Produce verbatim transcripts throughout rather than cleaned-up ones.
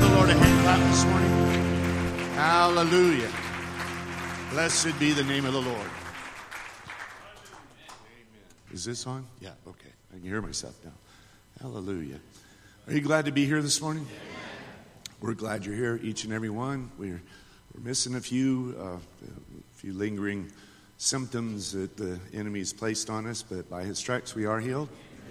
the Lord a hand clap this morning? Hallelujah. Blessed be the name of the Lord. Amen. Is this on? Yeah, okay. I can hear myself now. Hallelujah. Are you glad to be here this morning? Amen. We're glad you're here, each and every one. We're, we're missing a few, uh, a few lingering symptoms that the enemy's placed on us, but by his stripes we are healed.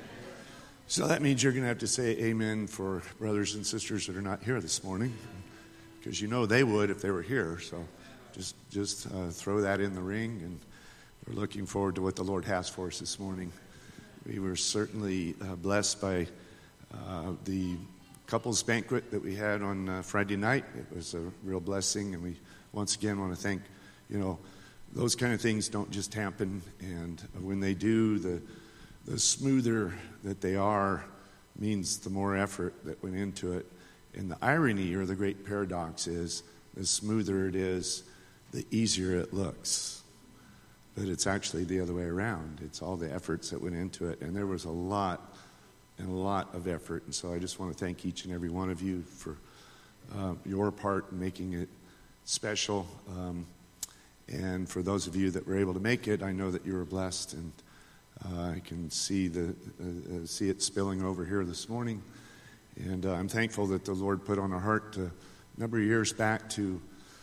So that means you're going to have to say amen for brothers and sisters that are not here this morning, because you know they would if they were here. So just just uh, throw that in the ring, and we're looking forward to what the Lord has for us this morning. We were certainly uh, blessed by uh, the couples banquet that we had on uh, Friday night. It was a real blessing, and we once again want to thank, you know, those kind of things don't just happen, and when they do, the the smoother that they are means the more effort that went into it. And the irony or the great paradox is, the smoother it is, the easier it looks. But it's actually the other way around. It's all the efforts that went into it. And there was a lot and a lot of effort. And so I just want to thank each and every one of you for uh, your part in making it special. Um, and for those of you that were able to make it, I know that you were blessed, and Uh, I can see the uh, uh, see it spilling over here this morning, and uh, I'm thankful that the Lord put on our heart to, a number of years back to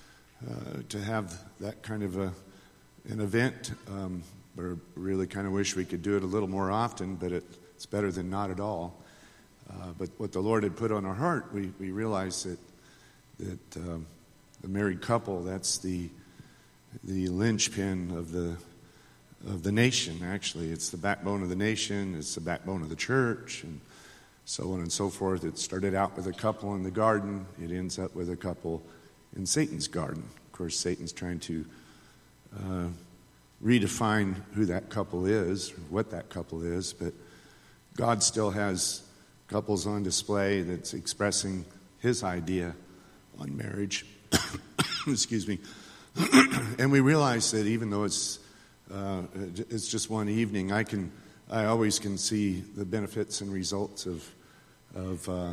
uh, to have that kind of a an event. Um, we really kind of wish we could do it a little more often, but it, it's better than not at all. Uh, but what the Lord had put on our heart, we we realized that that um, the married couple, that's the the linchpin of the. of the nation. Actually, it's the backbone of the nation, it's the backbone of the church, and so on and so forth. It started out with a couple in the garden, it ends up with a couple in Satan's garden. Of course, Satan's trying to uh, redefine who that couple is, what that couple is, but God still has couples on display that's expressing his idea on marriage. Excuse me. And we realize that even though it's Uh, it's just one evening, I can, I always can see the benefits and results of, of, uh,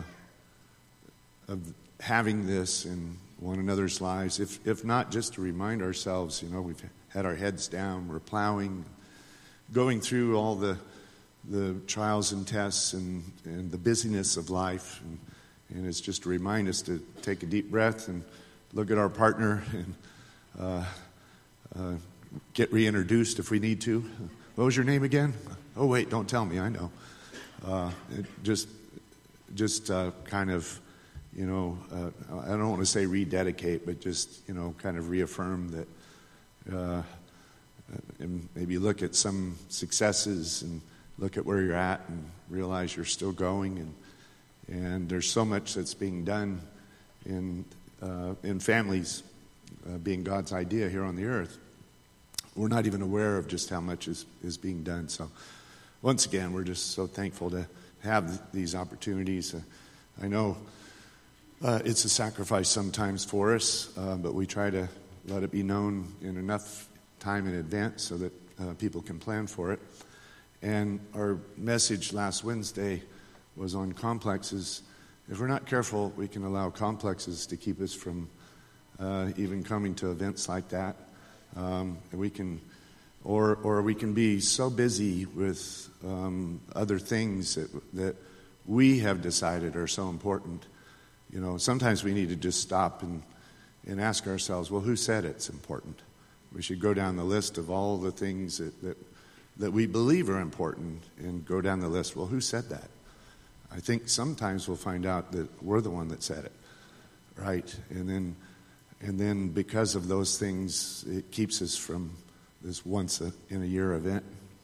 of having this in one another's lives. If, if not, just to remind ourselves, you know, we've had our heads down, we're plowing, going through all the, the trials and tests and, and the busyness of life, and, and it's just to remind us to take a deep breath and look at our partner and. Uh, uh, Get reintroduced if we need to. What was your name again? Oh, wait, don't tell me. I know. Uh, it just, just uh, kind of, you know, uh, I don't want to say rededicate, but just, you know, kind of reaffirm that, uh, and maybe look at some successes and look at where you're at and realize you're still going, and and there's so much that's being done in uh, in families, uh, being God's idea here on the earth. We're not even aware of just how much is, is being done. So once again, we're just so thankful to have these opportunities. Uh, I know uh, it's a sacrifice sometimes for us, uh, but we try to let it be known in enough time in advance so that uh, people can plan for it. And our message last Wednesday was on complexes. If we're not careful, we can allow complexes to keep us from uh, even coming to events like that. Um, and we can, or or we can be so busy with um, other things that that we have decided are so important. You know, sometimes we need to just stop and and ask ourselves, well, who said it's important? We should go down the list of all the things that that, that we believe are important and go down the list. Well, who said that? I think sometimes we'll find out that we're the one that said it, right? And then. And then because of those things, it keeps us from this once a, in a year event.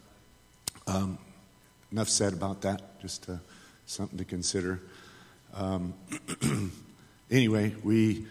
Um, enough said about that, just uh, something to consider. Um, anyway, we,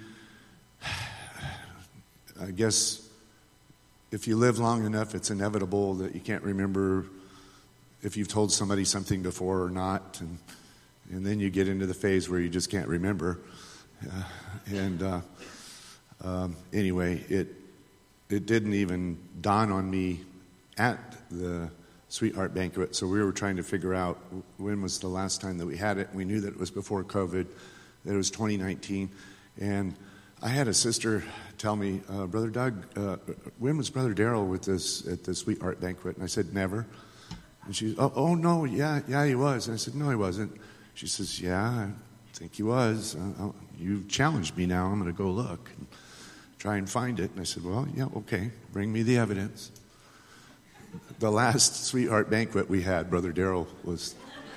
I guess if you live long enough, it's inevitable that you can't remember if you've told somebody something before or not. And, and then you get into the phase where you just can't remember. Uh, and... Uh, Um, anyway, it it didn't even dawn on me at the sweetheart banquet, so we were trying to figure out when was the last time that we had it. We knew that it was before COVID, that it was twenty nineteen. And I had a sister tell me, uh, Brother Doug, uh, when was Brother Darrell with us at the Sweetheart Banquet? And I said, never. And she, oh, oh no, yeah, yeah, he was. And I said, no, he wasn't. She says, yeah, I think he was. Uh, you challenged me now. I'm going to go look and try and find it. And I said, well, yeah, okay, bring me the evidence. The last Sweetheart Banquet we had, Brother Darrell was.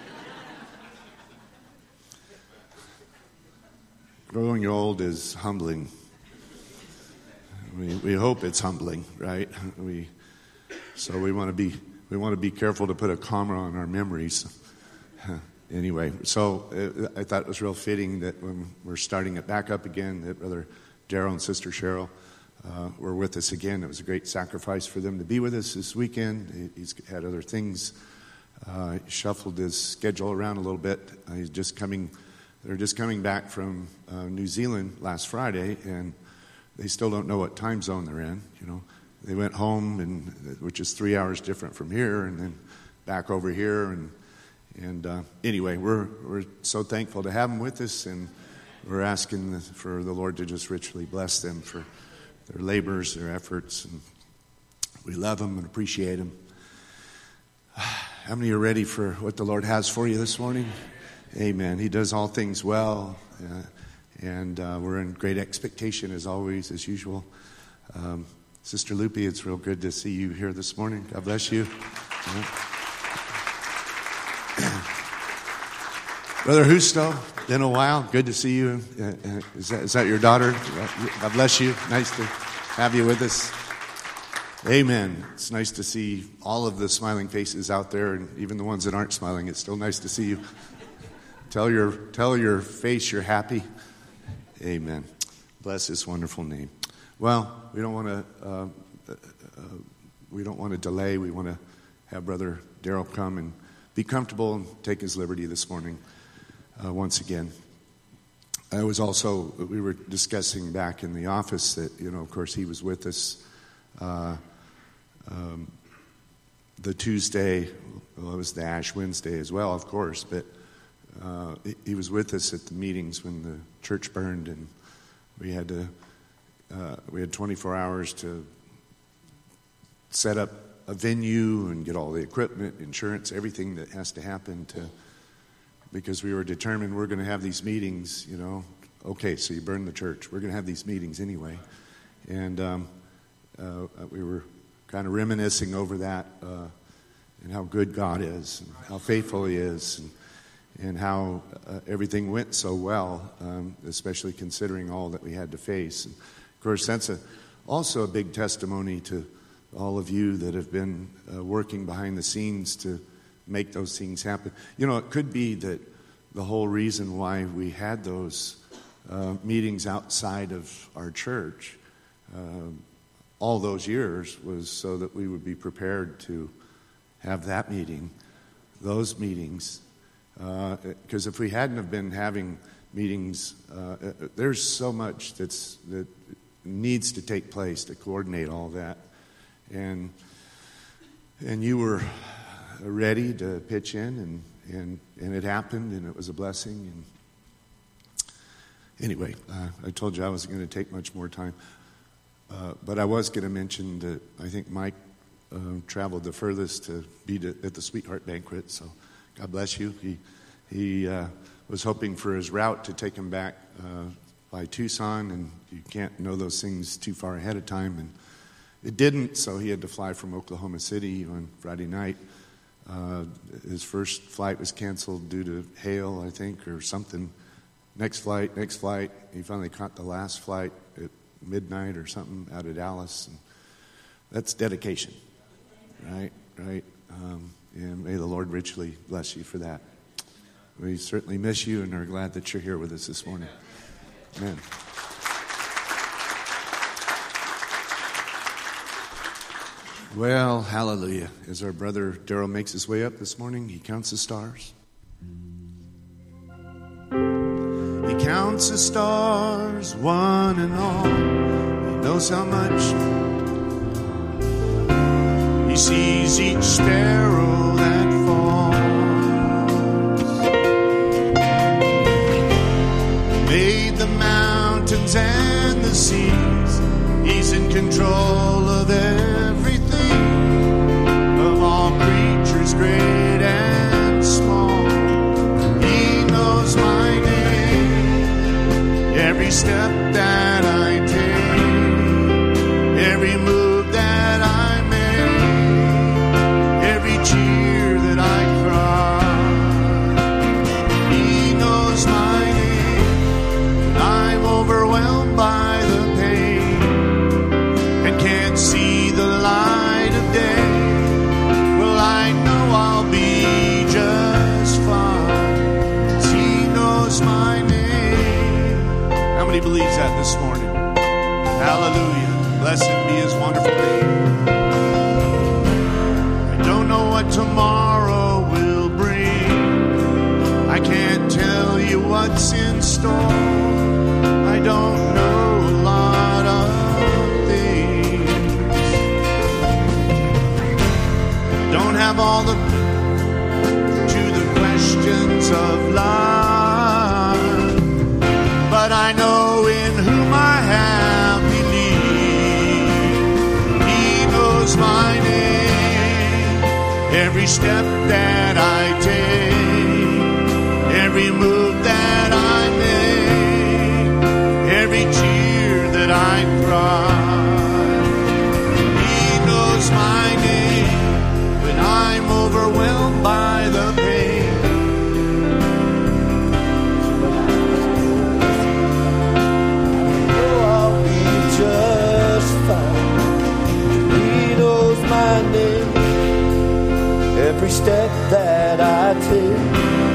Growing old is humbling. We, we hope it's humbling, right? We, so we want to be we want to be careful to put a comma on our memories. Anyway, so uh, I thought it was real fitting that when we're starting it back up again, that Brother Darrell and Sister Cheryl uh, were with us again. It was a great sacrifice for them to be with us this weekend. He's had other things. Uh, he shuffled his schedule around a little bit. Uh, he's just coming. They're just coming back from uh, New Zealand last Friday, and they still don't know what time zone they're in. You know, they went home, and which is three hours different from here, and then back over here, and and uh, anyway, we're we're so thankful to have them with us, and we're asking for the Lord to just richly bless them for their labors, their efforts, and we love them and appreciate them. How many are ready for what the Lord has for you this morning? Amen. He does all things well, uh, and uh, we're in great expectation as always, as usual. Um, Sister Lupi, it's real good to see you here this morning. God bless you. Yeah. Brother Husto, been a while. Good to see you. Uh, uh, is that, is that your daughter? God bless you. Nice to have you with us. Amen. It's nice to see all of the smiling faces out there, and even the ones that aren't smiling. It's still nice to see you. Tell your tell your face you're happy. Amen. Bless His wonderful name. Well, we don't want to uh, uh, we don't want to delay. We want to have Brother Darrell come and be comfortable and take his liberty this morning. Uh, once again, I was also we were discussing back in the office that you know, of course, he was with us uh, um, the Tuesday. Well, it was the Ash Wednesday as well, of course, but. Uh, he was with us at the meetings when the church burned, and we had to uh, we had twenty-four hours to set up a venue and get all the equipment, insurance, everything that has to happen to because we were determined we're going to have these meetings. You know, okay, so you burn the church. We're going to have these meetings anyway, and um, uh, we were kind of reminiscing over that uh, and how good God is, and how faithful He is. And, and how uh, everything went so well, um, especially considering all that we had to face. And of course, that's a, also a big testimony to all of you that have been uh, working behind the scenes to make those things happen. You know, it could be that the whole reason why we had those uh, meetings outside of our church uh, all those years was so that we would be prepared to have that meeting, those meetings, because uh, if we hadn't have been having meetings, uh, there's so much that's that needs to take place to coordinate all that, and and you were ready to pitch in, and and and it happened, and it was a blessing. And anyway, uh, I told you I wasn't going to take much more time, uh, but I was going to mention that I think Mike uh, traveled the furthest to be to, at the Sweetheart Banquet, so. God bless you. He he uh, was hoping for his route to take him back uh, by Tucson, and you can't know those things too far ahead of time. And it didn't, so he had to fly from Oklahoma City on Friday night. Uh, his first flight was canceled due to hail, I think, or something. Next flight, next flight. He finally caught the last flight at midnight or something out of Dallas. And that's dedication, right? Right. Um, And may the Lord richly bless you for that. We certainly miss you and are glad that you're here with us this morning. Amen. Well, hallelujah. As our brother Darrell makes his way up this morning, he counts the stars. He counts the stars, one and all. He knows how much. He sees each sparrow that falls. step that I take, every move that I make, every cheer that I cry. He knows my name. I'm overwhelmed by the pain and can't see the light of day. Well, I know I'll be just fine, 'cause He knows my name. How many believes that this morning? Hallelujah. Blessed be His wonderful name. I don't know what tomorrow will bring. I can't tell you what's in store. I don't know a lot of things. Don't have all the to the questions of life, but I know in whom I have believed. He knows my name. Every step that I take, every move that I make, every tear that I cry. He knows my name when I'm overwhelmed by the pain. Oh, I'll be just fine. He knows my name. Every step that I take,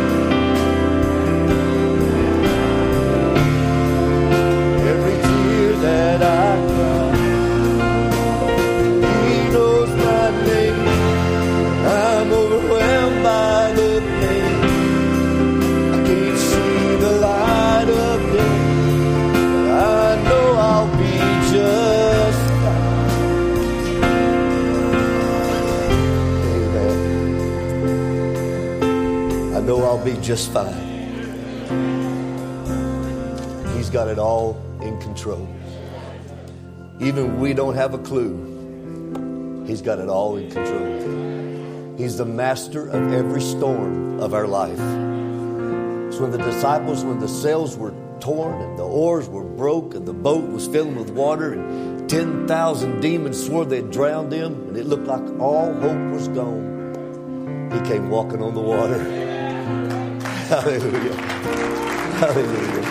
every tear that I cry. He knows my name. I'm overwhelmed by the pain. I can't see the light of day. I know I'll be just fine. Amen. I know I'll be just fine. He's got it all in control. Even when we don't have a clue, He's got it all in control. He's the master of every storm of our life. So when the disciples, when the sails were torn and the oars were broke and the boat was filled with water and ten thousand demons swore they'd drowned him and it looked like all hope was gone, He came walking on the water. Hallelujah. Hallelujah.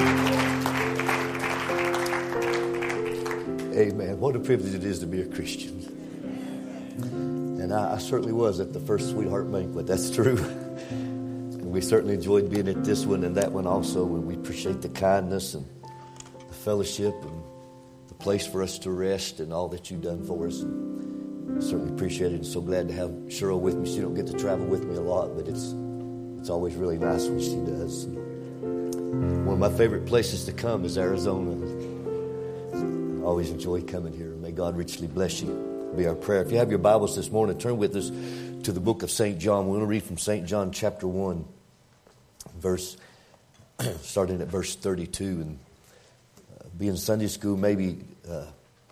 Amen. What a privilege it is to be a Christian. And I, I certainly was at the first Sweetheart Banquet. That's true. And we certainly enjoyed being at this one and that one also. And we appreciate the kindness and the fellowship and the place for us to rest and all that you've done for us. And certainly appreciate it. And so glad to have Cheryl with me. She don't get to travel with me a lot, but it's it's always really nice when she does. And one of my favorite places to come is Arizona. I always enjoy coming here. May God richly bless you. Be our prayer. If you have your Bibles this morning, turn with us to the book of Saint John. We're going to read from Saint John chapter one, verse starting at verse thirty-two. And uh, being Sunday school, maybe uh,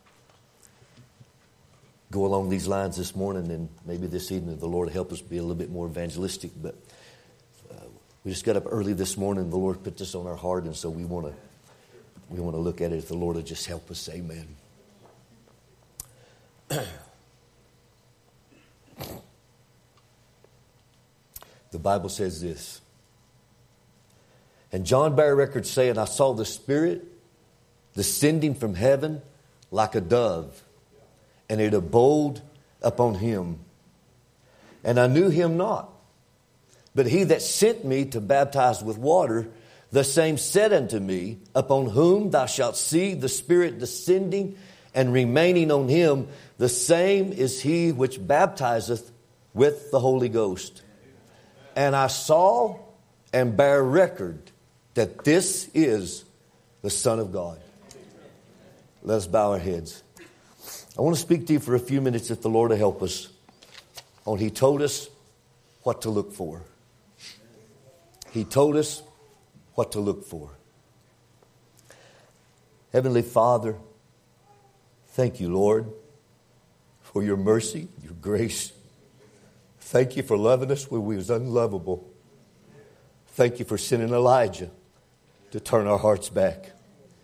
go along these lines this morning, and maybe this evening the Lord help us be a little bit more evangelistic. But uh, we just got up early this morning. The Lord put this on our heart, and so we want to we want to look at it. If the Lord will just help us, amen. The Bible says this. And John bare record saying, I saw the Spirit descending from heaven like a dove, and it abode upon him. And I knew him not. But he that sent me to baptize with water, the same said unto me, upon whom thou shalt see the Spirit descending and remaining on him, the same is he which baptizeth with the Holy Ghost. And I saw and bear record that this is the Son of God. Let us bow our heads. I want to speak to you for a few minutes, if the Lord will help us, on He told us what to look for. He told us what to look for. Heavenly Father, thank you, Lord, for your mercy, your grace. Thank you for loving us when we was unlovable. Thank you for sending Elijah to turn our hearts back.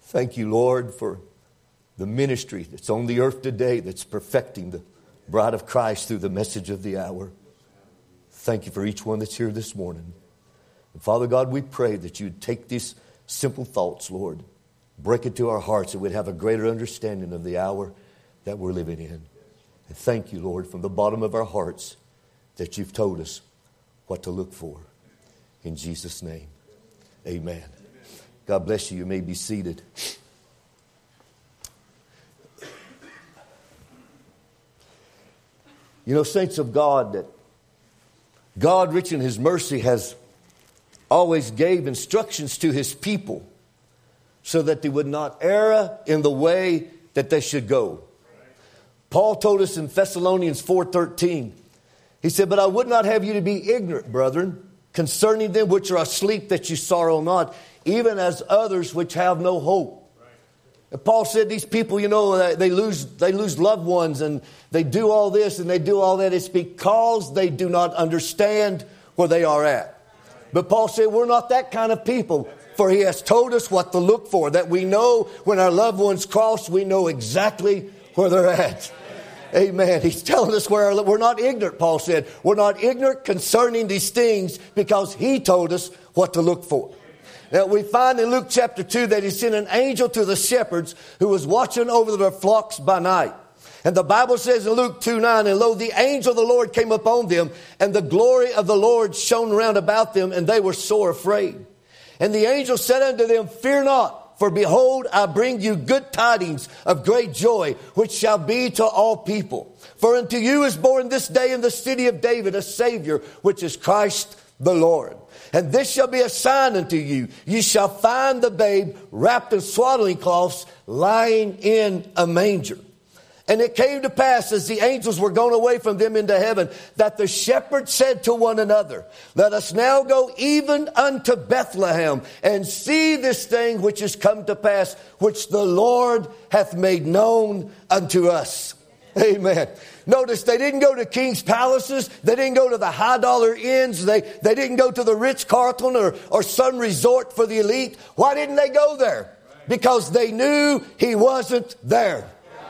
Thank you, Lord, for the ministry that's on the earth today that's perfecting the bride of Christ through the message of the hour. Thank you for each one that's here this morning. And Father God, we pray that you'd take these simple thoughts, Lord, break it to our hearts, that we'd have a greater understanding of the hour that we're living in. And thank you, Lord, from the bottom of our hearts that you've told us what to look for. In Jesus' name, amen. God bless you. You may be seated. You know, saints of God, that God, rich in His mercy, has always gave instructions to His people so that they would not err in the way that they should go. Paul told us in Thessalonians four thirteen, he said, "But I would not have you to be ignorant, brethren, concerning them which are asleep, that you sorrow not, even as others which have no hope." And Paul said these people, you know, they lose they lose loved ones and they do all this and they do all that. It's because they do not understand where they are at. But Paul said we're not that kind of people, for he has told us what to look for, that we know when our loved ones cross, we know exactly where they're at. Amen. He's telling us where our, we're not ignorant, Paul said. We're not ignorant concerning these things because he told us what to look for. Now, we find in Luke chapter two that he sent an angel to the shepherds who was watching over their flocks by night. And the Bible says in Luke two nine, "And lo, the angel of the Lord came upon them, and the glory of the Lord shone round about them, and they were sore afraid. And the angel said unto them, Fear not, for behold, I bring you good tidings of great joy, which shall be to all people. For unto you is born this day in the city of David a Savior, which is Christ the Lord. And this shall be a sign unto you. You shall find the babe wrapped in swaddling cloths, lying in a manger." And it came to pass, as the angels were gone away from them into heaven, that the shepherds said to one another, "Let us now go even unto Bethlehem, and see this thing which is come to pass, which the Lord hath made known unto us." Amen. Notice they didn't go to king's palaces. They didn't go to the high dollar inns. They, they didn't go to the Ritz-Carlton or, or some resort for the elite. Why didn't they go there? Because they knew he wasn't there.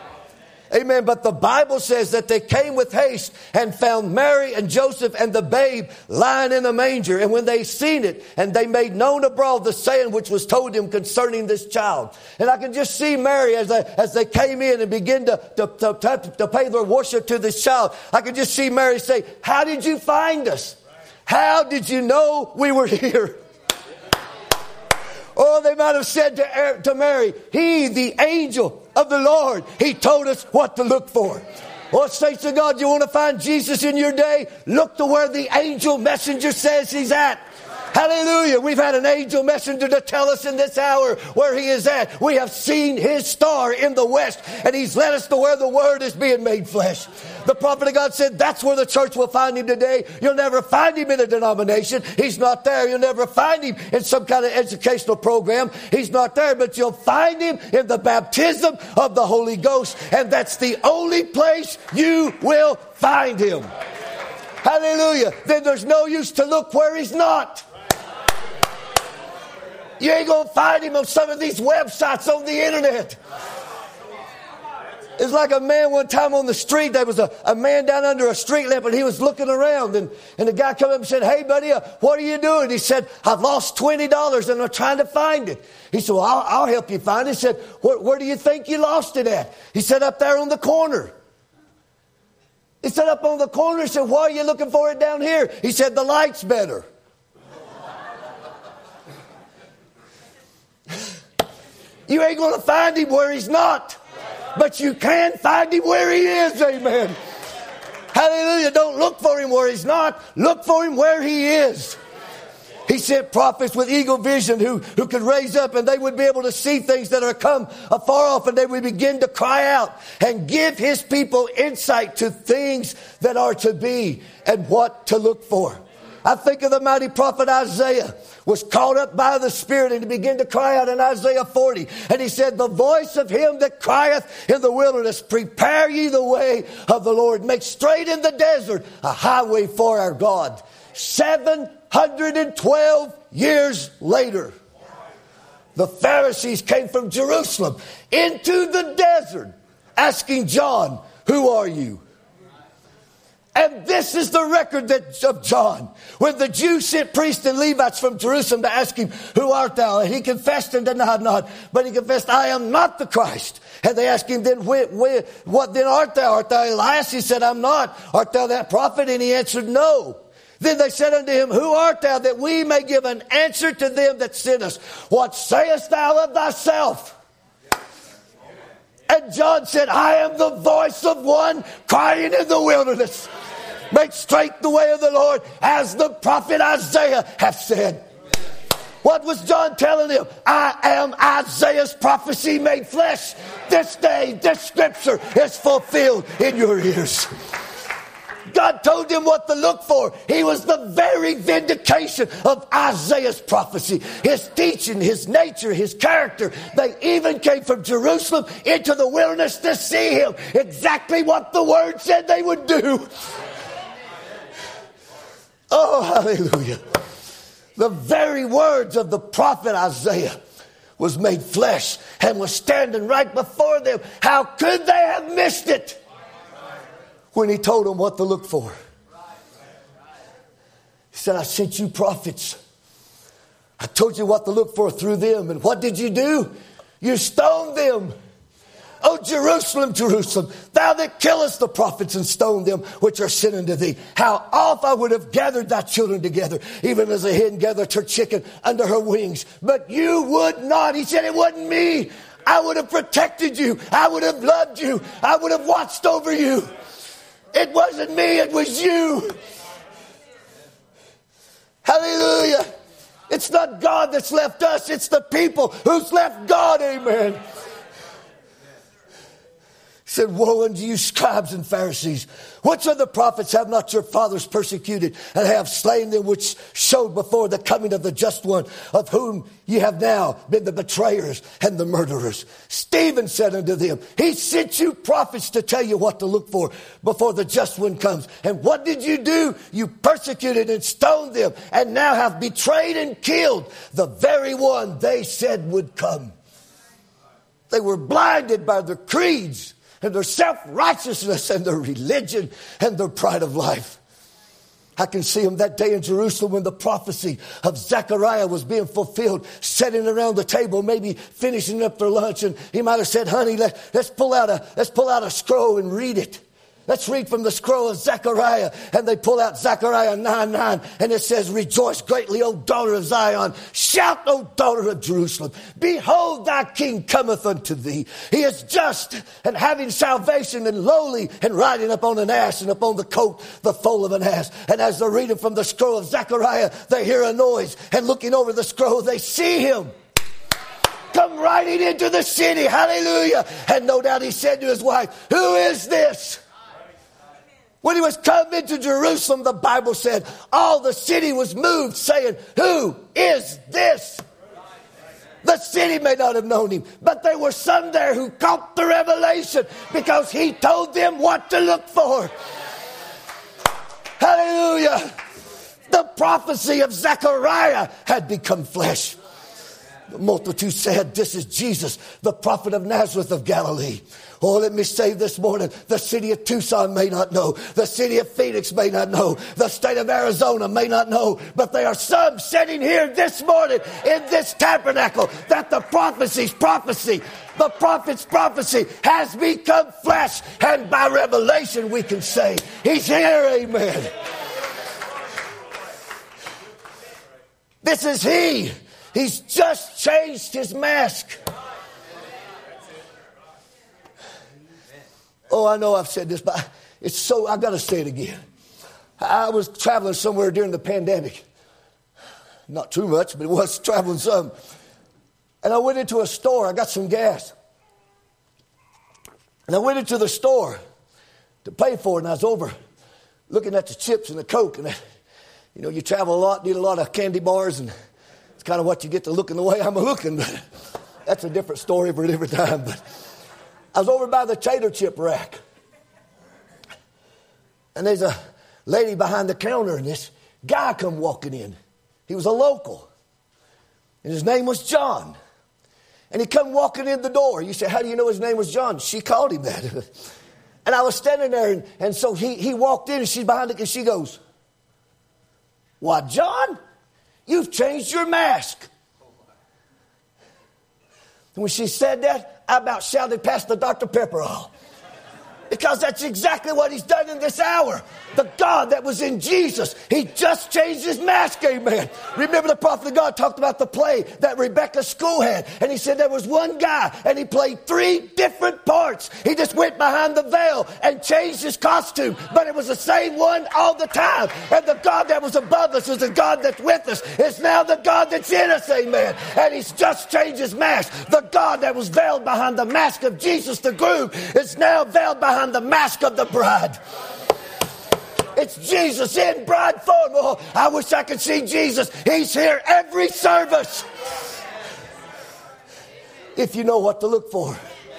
Amen. But the Bible says that they came with haste and found Mary and Joseph and the babe lying in a manger. And when they seen it, and they made known abroad the saying which was told them concerning this child. And I can just see Mary as they, as they came in and began to, to, to, to pay their worship to this child. I can just see Mary say, "How did you find us? How did you know we were here?" Oh, they might have said to, to Mary, "He, the angel of the Lord, he told us what to look for." Oh, saints of God, you want to find Jesus in your day? Look to where the angel messenger says he's at. Hallelujah. We've had an angel messenger to tell us in this hour where he is at. We have seen his star in the west, and he's led us to where the word is being made flesh. The prophet of God said that's where the church will find him today. You'll never find him in a denomination. He's not there. You'll never find him in some kind of educational program. He's not there, but you'll find him in the baptism of the Holy Ghost. And that's the only place you will find him. Hallelujah. Then there's no use to look where he's not. You ain't going to find him on some of these websites on the internet. It's like a man one time on the street. There was a, a man down under a street lamp, and he was looking around. And, and the guy came up and said, "Hey, buddy, uh, what are you doing?" He said, "I've lost twenty dollars and I'm trying to find it." He said, "Well, I'll, I'll help you find it." He said, where, where do you think you lost it at?" He said, "Up there on the corner." He said, "Up on the corner." He said, "Why are you looking for it down here?" He said, "The light's better." You ain't going to find him where he's not. But you can find him where he is. Amen. Hallelujah. Don't look for him where he's not. Look for him where he is. He sent prophets with eagle vision who, who could raise up, and they would be able to see things that are come afar off, and they would begin to cry out and give his people insight to things that are to be and what to look for. I think of the mighty prophet Isaiah was caught up by the Spirit, and he began to cry out in Isaiah forty. And he said, "The voice of him that crieth in the wilderness, prepare ye the way of the Lord. Make straight in the desert a highway for our God." seven hundred twelve years later, the Pharisees came from Jerusalem into the desert asking John, who are you? And this is the record that, of John. When the Jews sent priests and Levites from Jerusalem to ask him, who art thou? And he confessed and denied not. But he confessed, I am not the Christ. And they asked him, then where, where, what then art thou? Art thou Elias? He said, I'm not. Art thou that prophet? And he answered, no. Then they said unto him, who art thou, that we may give an answer to them that sent us? What sayest thou of thyself? And John said, I am the voice of one crying in the wilderness. Make straight the way of the Lord, as the prophet Isaiah hath said. What was John telling him? I am Isaiah's prophecy made flesh. This day, this scripture is fulfilled in your ears. God told him what to look for. He was the very vindication of Isaiah's prophecy. His teaching, his nature, his character. They even came from Jerusalem into the wilderness to see him. Exactly what the word said they would do. Oh, hallelujah. The very words of the prophet Isaiah was made flesh and was standing right before them. How could they have missed it when he told them what to look for? He said, I sent you prophets. I told you what to look for through them. And what did you do? You stoned them. O Jerusalem, Jerusalem, thou that killest the prophets and stoned them which are sent unto thee. How oft I would have gathered thy children together, even as a hen gathereth her chicken under her wings. But you would not. He said, it wasn't me. I would have protected you. I would have loved you. I would have watched over you. It wasn't me. It was you. Hallelujah. It's not God that's left us. It's the people who's left God. Amen. He said, woe unto you, scribes and Pharisees! Which of the prophets have not your fathers persecuted, and have slain them which showed before the coming of the just one, of whom ye have now been the betrayers and the murderers? Stephen said unto them, he sent you prophets to tell you what to look for before the just one comes. And what did you do? You persecuted and stoned them, and now have betrayed and killed the very one they said would come. They were blinded by their creeds and their self-righteousness and their religion and their pride of life. I can see them that day in Jerusalem when the prophecy of Zechariah was being fulfilled, sitting around the table, maybe finishing up their lunch, and he might have said, honey, let, let's pull out a let's pull out a scroll and read it. Let's read from the scroll of Zechariah. And they pull out Zechariah nine nine. And it says, rejoice greatly, O daughter of Zion. Shout, O daughter of Jerusalem. Behold, thy king cometh unto thee. He is just and having salvation and lowly and riding upon an ass and upon the coat, the foal of an ass. And as they're reading from the scroll of Zechariah, they hear a noise. And looking over the scroll, they see him come riding into the city. Hallelujah. And no doubt he said to his wife, who is this? When he was come into Jerusalem, the Bible said, all the city was moved, saying, who is this? The city may not have known him, but there were some there who caught the revelation because he told them what to look for. Hallelujah. The prophecy of Zechariah had become flesh. The multitude said, this is Jesus, the prophet of Nazareth of Galilee. Oh, let me say this morning, the city of Tucson may not know. The city of Phoenix may not know. The state of Arizona may not know. But there are some sitting here this morning in this tabernacle that the prophecy's prophecy, the prophet's prophecy has become flesh. And by revelation we can say, he's here, amen. This is he. He's just changed his mask. Oh, I know I've said this, but it's so, I've got to say it again. I was traveling somewhere during the pandemic. Not too much, but it was traveling some. And I went into a store. I got some gas. And I went into the store to pay for it. And I was over looking at the chips and the Coke. And, you know, you travel a lot, need a lot of candy bars. And it's kind of what you get to looking the way I'm looking. But that's a different story for a different time. But I was over by the tater chip rack. And there's a lady behind the counter, and this guy come walking in. He was a local. And his name was John. And he come walking in the door. You say, how do you know his name was John? She called him that. And I was standing there, and, and so he, he walked in, and she's behind it, and she goes, "Why, John, you've changed your mask." And when she said that, I about shouted past the Doctor Pepper aisle. Because that's exactly what he's done in this hour. The God that was in Jesus, he just changed his mask, amen. Remember the prophet of God talked about the play that Rebecca School had. And he said there was one guy and he played three different parts. He just went behind the veil and changed his costume. But it was the same one all the time. And the God that was above us is the God that's with us. It's now the God that's in us, amen. And he's just changed his mask. The God that was veiled behind the mask of Jesus the groom is now veiled behind the mask of the bride. It's Jesus in bride form. Oh, I wish I could see Jesus. He's here every service. If you know what to look for.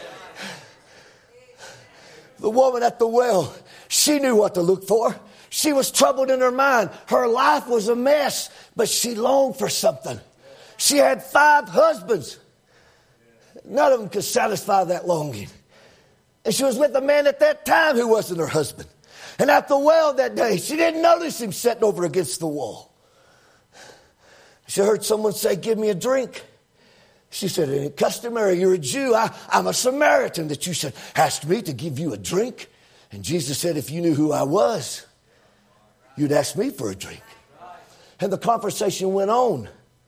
The woman at the well, she knew what to look for. She was troubled in her mind. Her life was a mess, but she longed for something. She had five husbands. None of them could satisfy that longing. And she was with a man at that time who wasn't her husband. And at the well that day, she didn't notice him sitting over against the wall. She heard someone say, "Give me a drink." She said, "It ain't customary. You're a Jew. I, I'm a Samaritan that you should ask me to give you a drink." And Jesus said, "If you knew who I was, you'd ask me for a drink." And the conversation went on.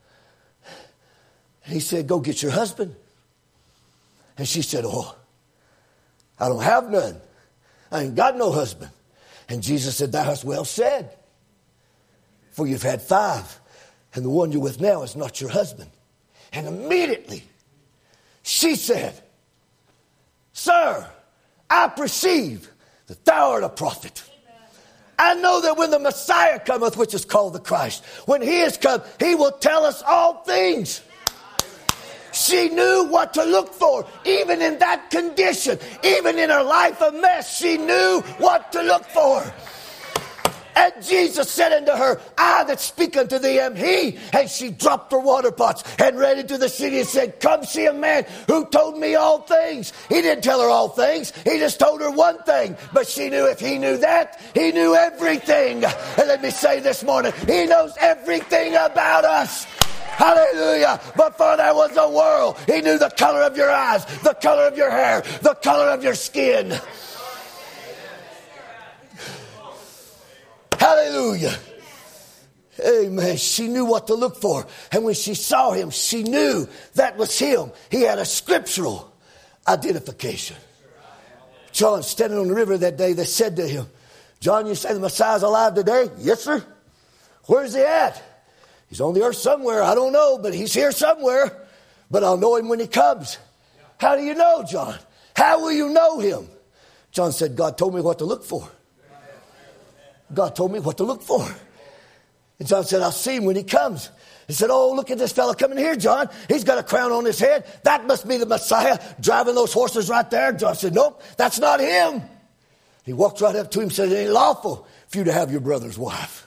And he said, "Go get your husband." And she said, "Oh, I don't have none. I ain't got no husband." And Jesus said, "Thou hast well said. For you've had five, and the one you're with now is not your husband." And immediately she said, "Sir, I perceive that thou art a prophet. I know that when the Messiah cometh, which is called the Christ, when he is come, he will tell us all things." She knew what to look for, even in that condition, even in her life a mess. She knew what to look for. And Jesus said unto her, "I that speak unto thee am he." And she dropped her water pots and ran into the city and said, "Come see a man who told me all things." He didn't tell her all things. He just told her one thing. But she knew if he knew that, he knew everything. And let me say this morning, he knows everything about us. Hallelujah. Before there was a world, he knew the color of your eyes, the color of your hair, the color of your skin. Hallelujah. Amen. She knew what to look for. And when she saw him, she knew that was him. He had a scriptural identification. John, standing on the river that day, they said to him, "John, you say the Messiah's alive today?" "Yes, sir." "Where's he at?" "He's on the earth somewhere. I don't know, but he's here somewhere. But I'll know him when he comes." "How do you know, John? How will you know him?" John said, "God told me what to look for. God told me what to look for." And John said, "I'll see him when he comes." He said, "Oh, look at this fella coming here, John. He's got a crown on his head. That must be the Messiah driving those horses right there." John said, "Nope, that's not him." He walked right up to him and said, "It ain't lawful for you to have your brother's wife."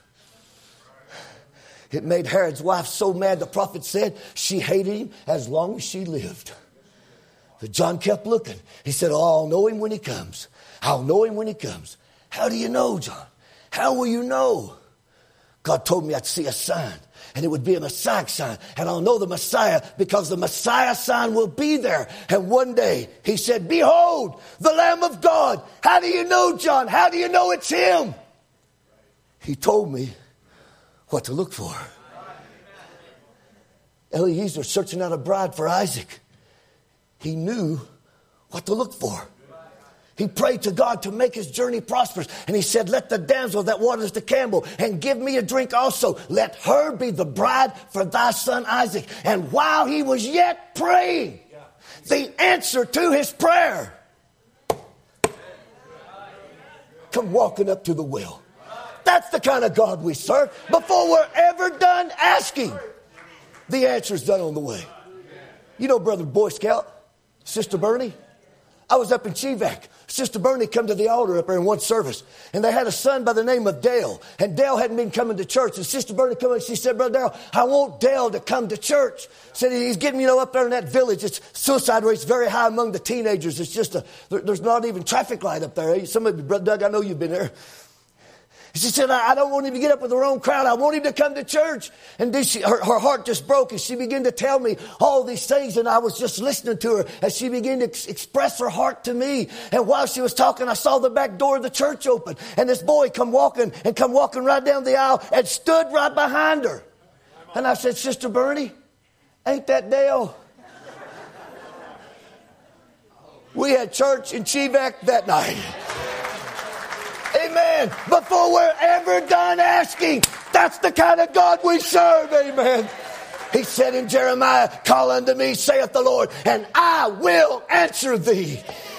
It made Herod's wife so mad, the prophet said she hated him as long as she lived. But John kept looking. He said, "Oh, I'll know him when he comes. I'll know him when he comes." "How do you know, John? How will you know?" "God told me I'd see a sign, and it would be a Messiah sign. And I'll know the Messiah because the Messiah sign will be there." And one day he said, "Behold, the Lamb of God." "How do you know, John? How do you know it's him?" "He told me what to look for." Eliezer searching out a bride for Isaac. He knew what to look for. He prayed to God to make his journey prosperous. And he said, "Let the damsel that waters the camel and give me a drink also. Let her be the bride for thy son Isaac." And while he was yet praying, the answer to his prayer come walking up to the well. That's the kind of God we serve. Before we're ever done asking, the answer's done on the way. You know Brother Boy Scout, Sister Bernie? I was up in Chivac. Sister Bernie come to the altar up there in one service. And they had a son by the name of Dale. And Dale hadn't been coming to church. And Sister Bernie come in and she said, Brother Dale, I want Dale to come to church. Said he's getting, you know, up there in that village. It's suicide rate's very high among the teenagers. It's just a, there, there's not even traffic light up there. Some of you, Brother Doug, I know you've been there. She said, I don't want him to get up with the wrong crowd. I want him to come to church. And then she, her, her heart just broke and she began to tell me all these things. And I was just listening to her as she began to ex- express her heart to me. And while she was talking, I saw the back door of the church open. And this boy come walking and come walking right down the aisle and stood right behind her. And I said, Sister Bernie, ain't that Dale? We had church in Chivac that night. Amen. Before we're ever done asking, that's the kind of God we serve. Amen. He said in Jeremiah, call unto me, saith the Lord, and I will answer thee.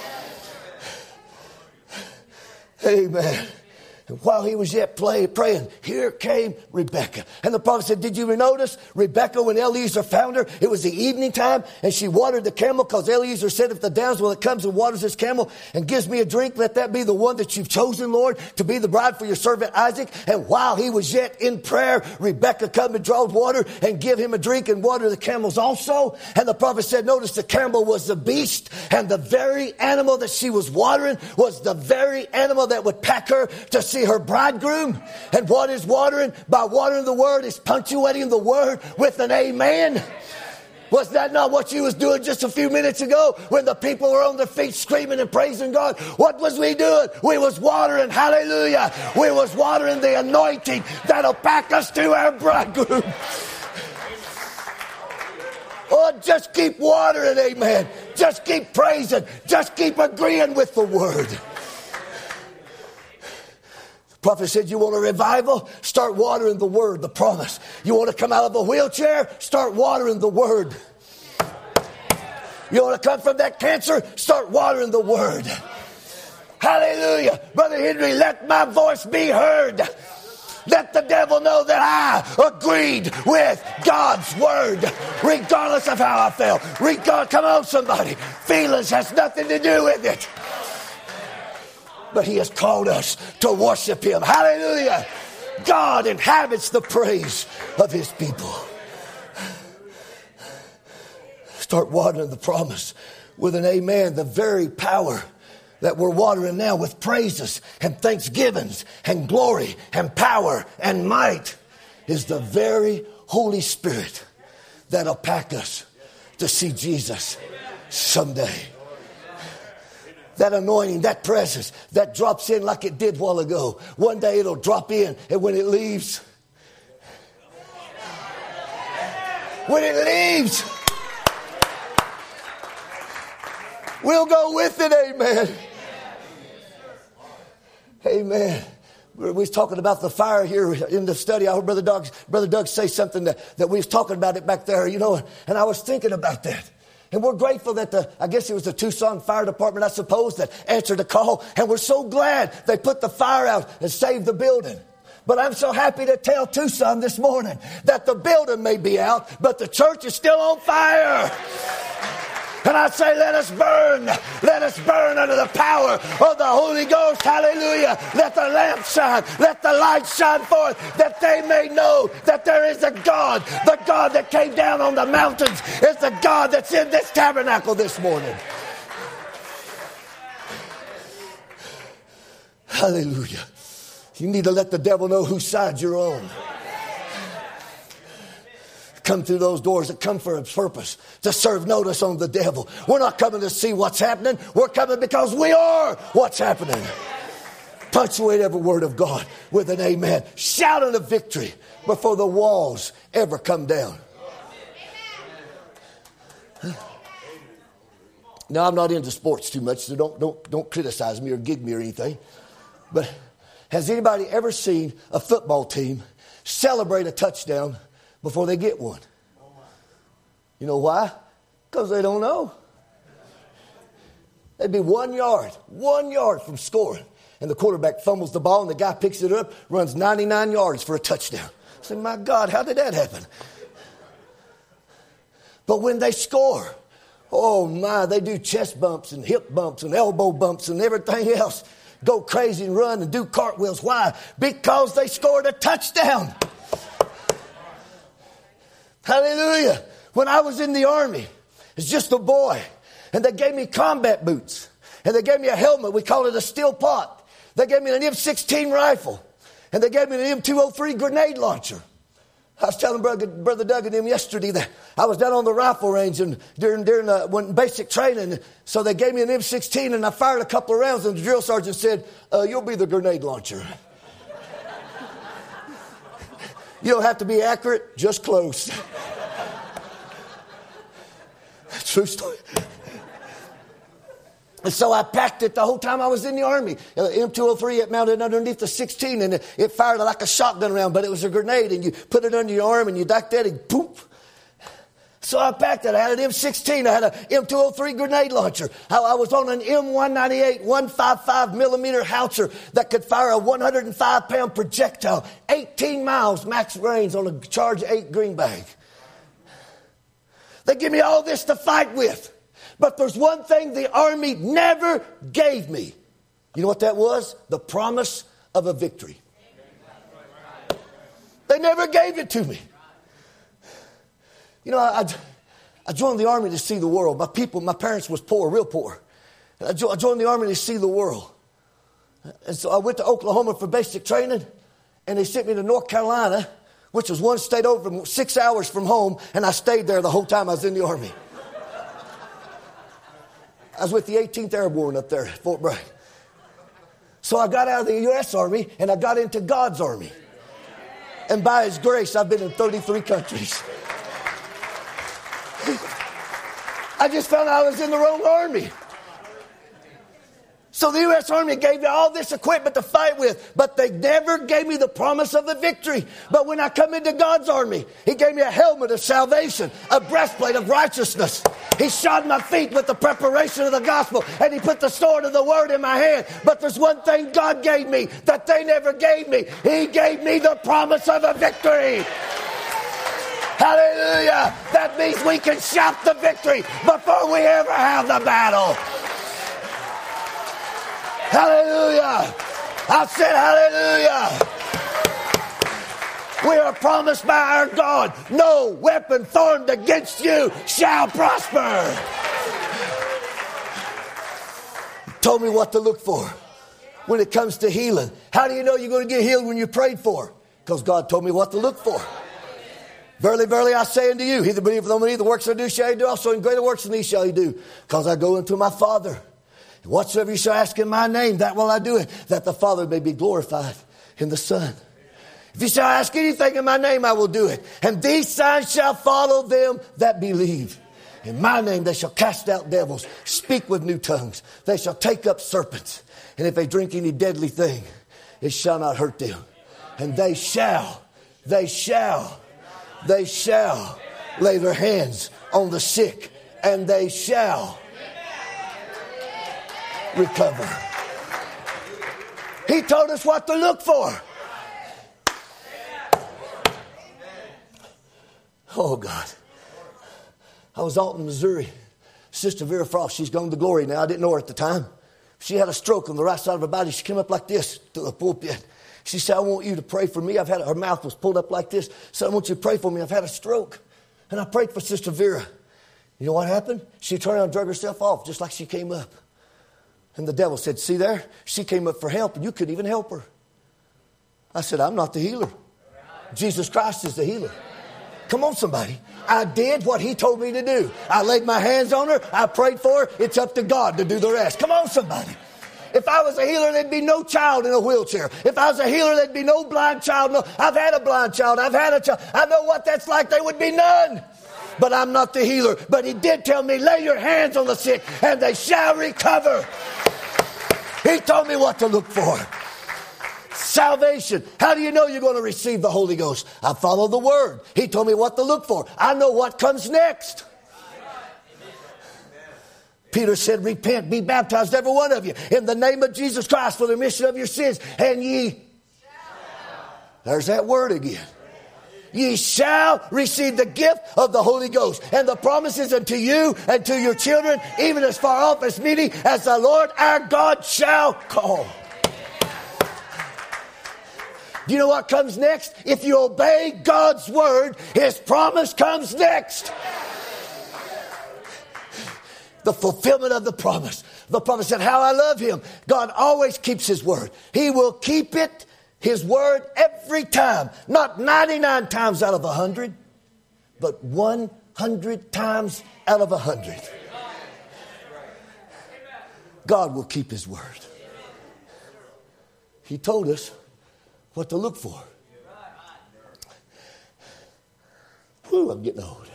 Amen. And while he was yet play, praying, here came Rebecca. And the prophet said, did you notice Rebecca when Eliezer found her? It was the evening time and she watered the camel because Eliezer said, if the damsel that comes and waters this camel and gives me a drink, let that be the one that you've chosen, Lord, to be the bride for your servant Isaac. And while he was yet in prayer, Rebecca come and drawed water and give him a drink and water the camels also. And the prophet said, notice the camel was the beast and the very animal that she was watering was the very animal that would pack her to see her bridegroom. And what is watering? By watering the word is punctuating the word with an amen. Was that not what you was doing just a few minutes ago when the people were on their feet screaming and praising God? What was we doing? We was watering, hallelujah. We was watering the anointing that'll pack us to our bridegroom. Oh, just keep watering, amen. Just keep praising. Just keep agreeing with the word. Prophet said, you want a revival? Start watering the word, the promise. You want to come out of a wheelchair? Start watering the word. You want to come from that cancer? Start watering the word. Hallelujah. Brother Henry, let my voice be heard. Let the devil know that I agreed with God's word, regardless of how I felt. Regard, come on, somebody. Feelings has nothing to do with it. But he has called us to worship him. Hallelujah. God inhabits the praise of his people. Start watering the promise with an amen. The very power that we're watering now with praises and thanksgivings and glory and power and might is the very Holy Spirit that'll pack us to see Jesus someday. That anointing, that presence, that drops in like it did a while ago. One day it'll drop in, and when it leaves, when it leaves, we'll go with it, amen. Amen. We was talking about the fire here in the study. I heard Brother Doug, Brother Doug say something that, that we was talking about it back there, you know, and I was thinking about that. And we're grateful that the, I guess it was the Tucson Fire Department, I suppose, that answered the call. And we're so glad they put the fire out and saved the building. But I'm so happy to tell Tucson this morning that the building may be out, but the church is still on fire. And I say, let us burn. Let us burn under the power of the Holy Ghost. Hallelujah. Let the lamp shine. Let the light shine forth that they may know that there is a God. The God that came down on the mountains is the God that's in this tabernacle this morning. Hallelujah. You need to let the devil know whose side you're on. Come through those doors that come for a purpose, to serve notice on the devil. We're not coming to see what's happening. We're coming because we are what's happening. Punctuate every word of God with an amen. Shouting a victory before the walls ever come down. Now, I'm not into sports too much, so don't, don't, don't criticize me or gig me or anything. But has anybody ever seen a football team celebrate a touchdown before they get one? You know why? Because they don't know. They'd be one yard, one yard from scoring. And the quarterback fumbles the ball and the guy picks it up, runs ninety-nine yards for a touchdown. I say, my God, how did that happen? But when they score, Oh my, they do chest bumps and hip bumps and elbow bumps and everything else. Go crazy and run and do cartwheels. Why? Because they scored a touchdown. Hallelujah. When I was in the army, as just a boy, and they gave me combat boots, and they gave me a helmet. We called it a steel pot. They gave me an M sixteen rifle, and they gave me an M two oh three grenade launcher. I was telling Brother, Brother Doug and him yesterday that I was down on the rifle range and during during uh, when basic training. So they gave me an M sixteen and I fired a couple of rounds and the drill sergeant said, uh, "You'll be the grenade launcher." You don't have to be accurate, just close. True story. And so I packed it the whole time I was in the army. Uh, M two oh three, it mounted underneath the sixteen, and it, it fired like a shotgun round, but it was a grenade, and you put it under your arm, and you ducked that, and poof. So I packed it. I had an M sixteen. I had an M two oh three grenade launcher. I, I was on an M one ninety-eight one fifty-five millimeter howitzer that could fire a one hundred five pound projectile, eighteen miles max range on a charge eight greenbag. They give me all this to fight with. But there's one thing the army never gave me. You know what that was? The promise of a victory. They never gave it to me. You know, I, I joined the army to see the world. My people, my parents was poor, real poor. I joined the army to see the world. And so I went to Oklahoma for basic training, and they sent me to North Carolina, which was one state over, six hours from home, and I stayed there the whole time I was in the army. I was with the eighteenth Airborne up there at Fort Bragg. So I got out of the U S Army and I got into God's army. And by His grace, I've been in thirty-three countries. I just found out I was in the wrong army. So the U S Army gave me all this equipment to fight with, but they never gave me the promise of the victory. But when I come into God's army, He gave me a helmet of salvation, a breastplate of righteousness. He shod my feet with the preparation of the gospel, and He put the sword of the word in my hand. But there's one thing God gave me that they never gave me. He gave me the promise of a victory. Hallelujah. That means we can shout the victory before we ever have the battle. Hallelujah. I said hallelujah. We are promised by our God, no weapon formed against you shall prosper. He told me what to look for when it comes to healing. How do you know you're going to get healed when you prayed for? Because God told me what to look for. Verily, verily, I say unto you, he that believeth on me, the works I do shall he do also, and greater works than these shall he do. Because I go unto my Father. And whatsoever you shall ask in my name, that will I do it, that the Father may be glorified in the Son. If you shall ask anything in my name, I will do it. And these signs shall follow them that believe. In my name they shall cast out devils, speak with new tongues. They shall take up serpents. And if they drink any deadly thing, it shall not hurt them. And they shall, they shall, they shall lay their hands on the sick, and they shall recover. He told us what to look for. Oh, God. I was out in Missouri. Sister Vera Frost, she's gone to glory now. I didn't know her at the time. She had a stroke on the right side of her body. She came up like this to the pulpit. She said, I want you to pray for me. I've had, her mouth was pulled up like this. Said, I want you to pray for me. I've had a stroke. And I prayed for Sister Vera. You know what happened? She turned around and drug herself off just like she came up. And the devil said, see there? She came up for help and you couldn't even help her. I said, I'm not the healer. Jesus Christ is the healer. Come on, somebody. I did what He told me to do. I laid my hands on her. I prayed for her. It's up to God to do the rest. Come on, somebody. If I was a healer, there'd be no child in a wheelchair. If I was a healer, there'd be no blind child. No, I've had a blind child. I've had a child. I know what that's like. There would be none. But I'm not the healer. But He did tell me, lay your hands on the sick and they shall recover. He told me what to look for. Salvation. How do you know you're going to receive the Holy Ghost? I follow the Word. He told me what to look for. I know what comes next. Peter said, repent, be baptized, every one of you, in the name of Jesus Christ for the remission of your sins, and ye. There's that word again. ye shall receive the gift of the Holy Ghost. And the promise is unto you and to your children, even as far off as many as the Lord our God shall call. Do you know what comes next? If you obey God's word, His promise comes next. The fulfillment of the promise. The promise said, how I love Him. God always keeps His word. He will keep it, His word, every time. Not ninety-nine times out of a hundred, but one hundred times out of a hundred. God will keep His word. He told us what to look for. Whew, I'm getting old.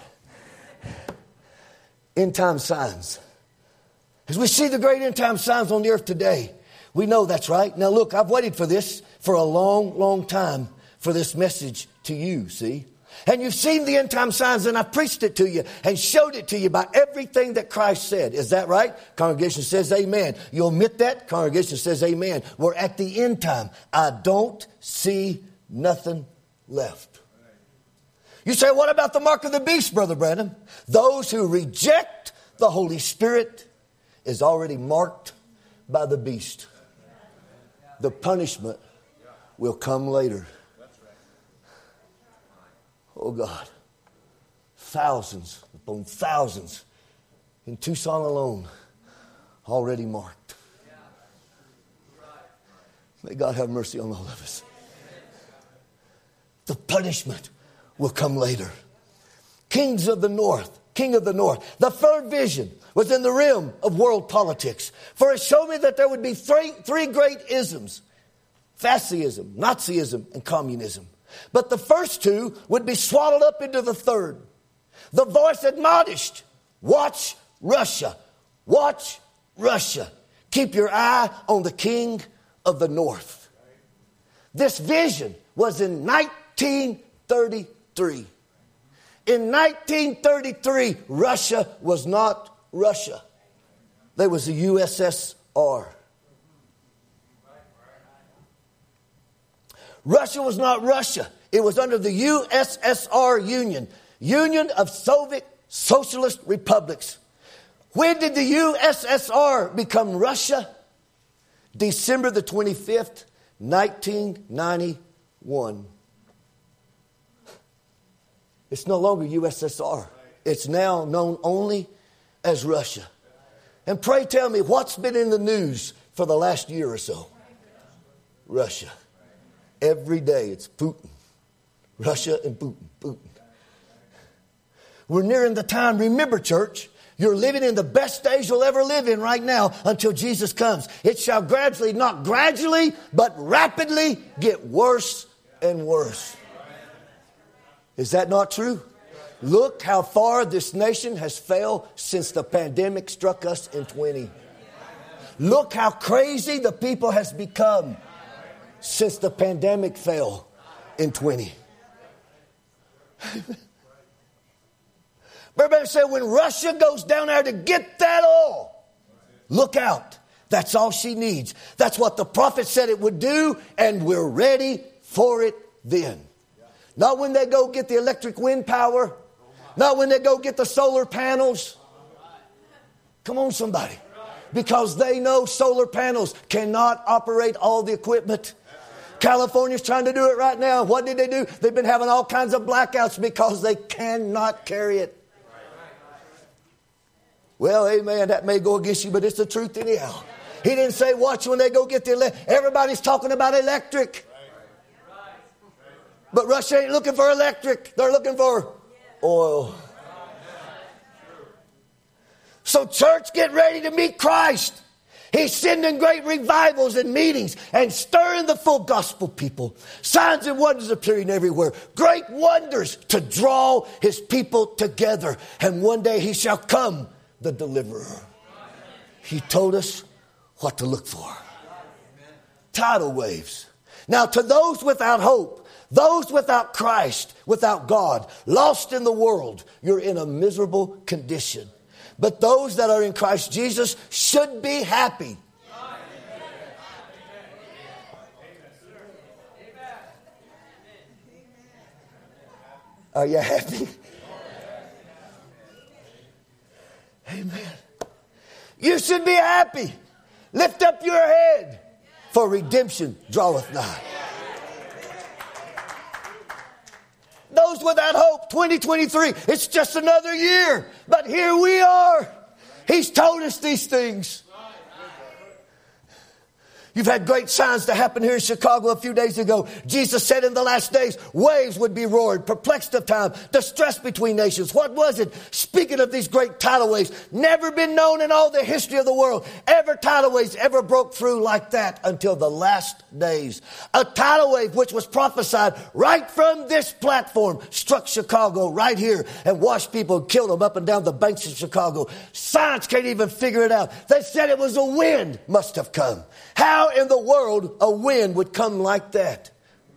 End time signs. As we see the great end time signs on the earth today, we know that's right. Now look, I've waited for this for a long, long time for this message to you, see? And you've seen the end time signs, and I've preached it to you and showed it to you by everything that Christ said. Is that right? Congregation says amen. You admit that? Congregation says amen. We're at the end time. I don't see nothing left. You say, what about the mark of the beast, Brother Branham? Those who reject the Holy Spirit is already marked by the beast. The punishment will come later. Oh God, thousands upon thousands in Tucson alone already marked. May God have mercy on all of us. The punishment will come later. Kings of the north, king of the north. The third vision was in the realm of world politics. For it showed me that there would be three, three great isms. Fascism, Nazism, and communism. But the first two would be swallowed up into the third. The voice admonished, watch Russia. Watch Russia. Keep your eye on the king of the north. This vision was in nineteen thirty-three. In nineteen thirty-three, Russia was not Russia. There was the U S S R. Russia was not Russia. It was under the U S S R Union. Union of Soviet Socialist Republics. When did the U S S R become Russia? December the twenty-fifth, nineteen ninety-one. It's no longer U S S R. It's now known only as Russia. And pray tell me, what's been in the news for the last year or so? Russia. Every day it's Putin. Russia and Putin. Putin. We're nearing the time. Remember, church, you're living in the best days you'll ever live in right now until Jesus comes. It shall gradually, not gradually, but rapidly get worse and worse. Is that not true? Look how far this nation has failed since the pandemic struck us in twenty. Look how crazy the people has become since the pandemic fell in twenty. Everybody said when Russia goes down there to get that oil, look out. That's all she needs. That's what the prophet said it would do, and we're ready for it then. Not when they go get the electric wind power. Not when they go get the solar panels. Come on, somebody. Because they know solar panels cannot operate all the equipment. California's trying to do it right now. What did they do? They've been having all kinds of blackouts because they cannot carry it. Well, amen, that may go against you, but it's the truth anyhow. He didn't say watch when they go get the electric. Everybody's talking about electric. But Russia ain't looking for electric. They're looking for oil. So church, get ready to meet Christ. He's sending great revivals and meetings and stirring the full gospel people. Signs and wonders appearing everywhere. Great wonders to draw His people together. And one day He shall come, the deliverer. He told us what to look for. Tidal waves. Now to those without hope, those without Christ, without God, lost in the world, you're in a miserable condition. But those that are in Christ Jesus should be happy. Are you happy? Amen. You should be happy. Lift up your head, for redemption draweth nigh. Those without hope, twenty twenty-three, it's just another year. But here we are. He's told us these things. You've had great signs to happen here in Chicago a few days ago. Jesus said in the last days, waves would be roared, perplexed of time, distress between nations. What was it? Speaking of these great tidal waves, never been known in all the history of the world. Ever tidal waves ever broke through like that until the last days. A tidal wave which was prophesied right from this platform struck Chicago right here and washed people and killed them up and down the banks of Chicago. Science can't even figure it out. They said it was a wind must have come. How in the world a wind would come like that?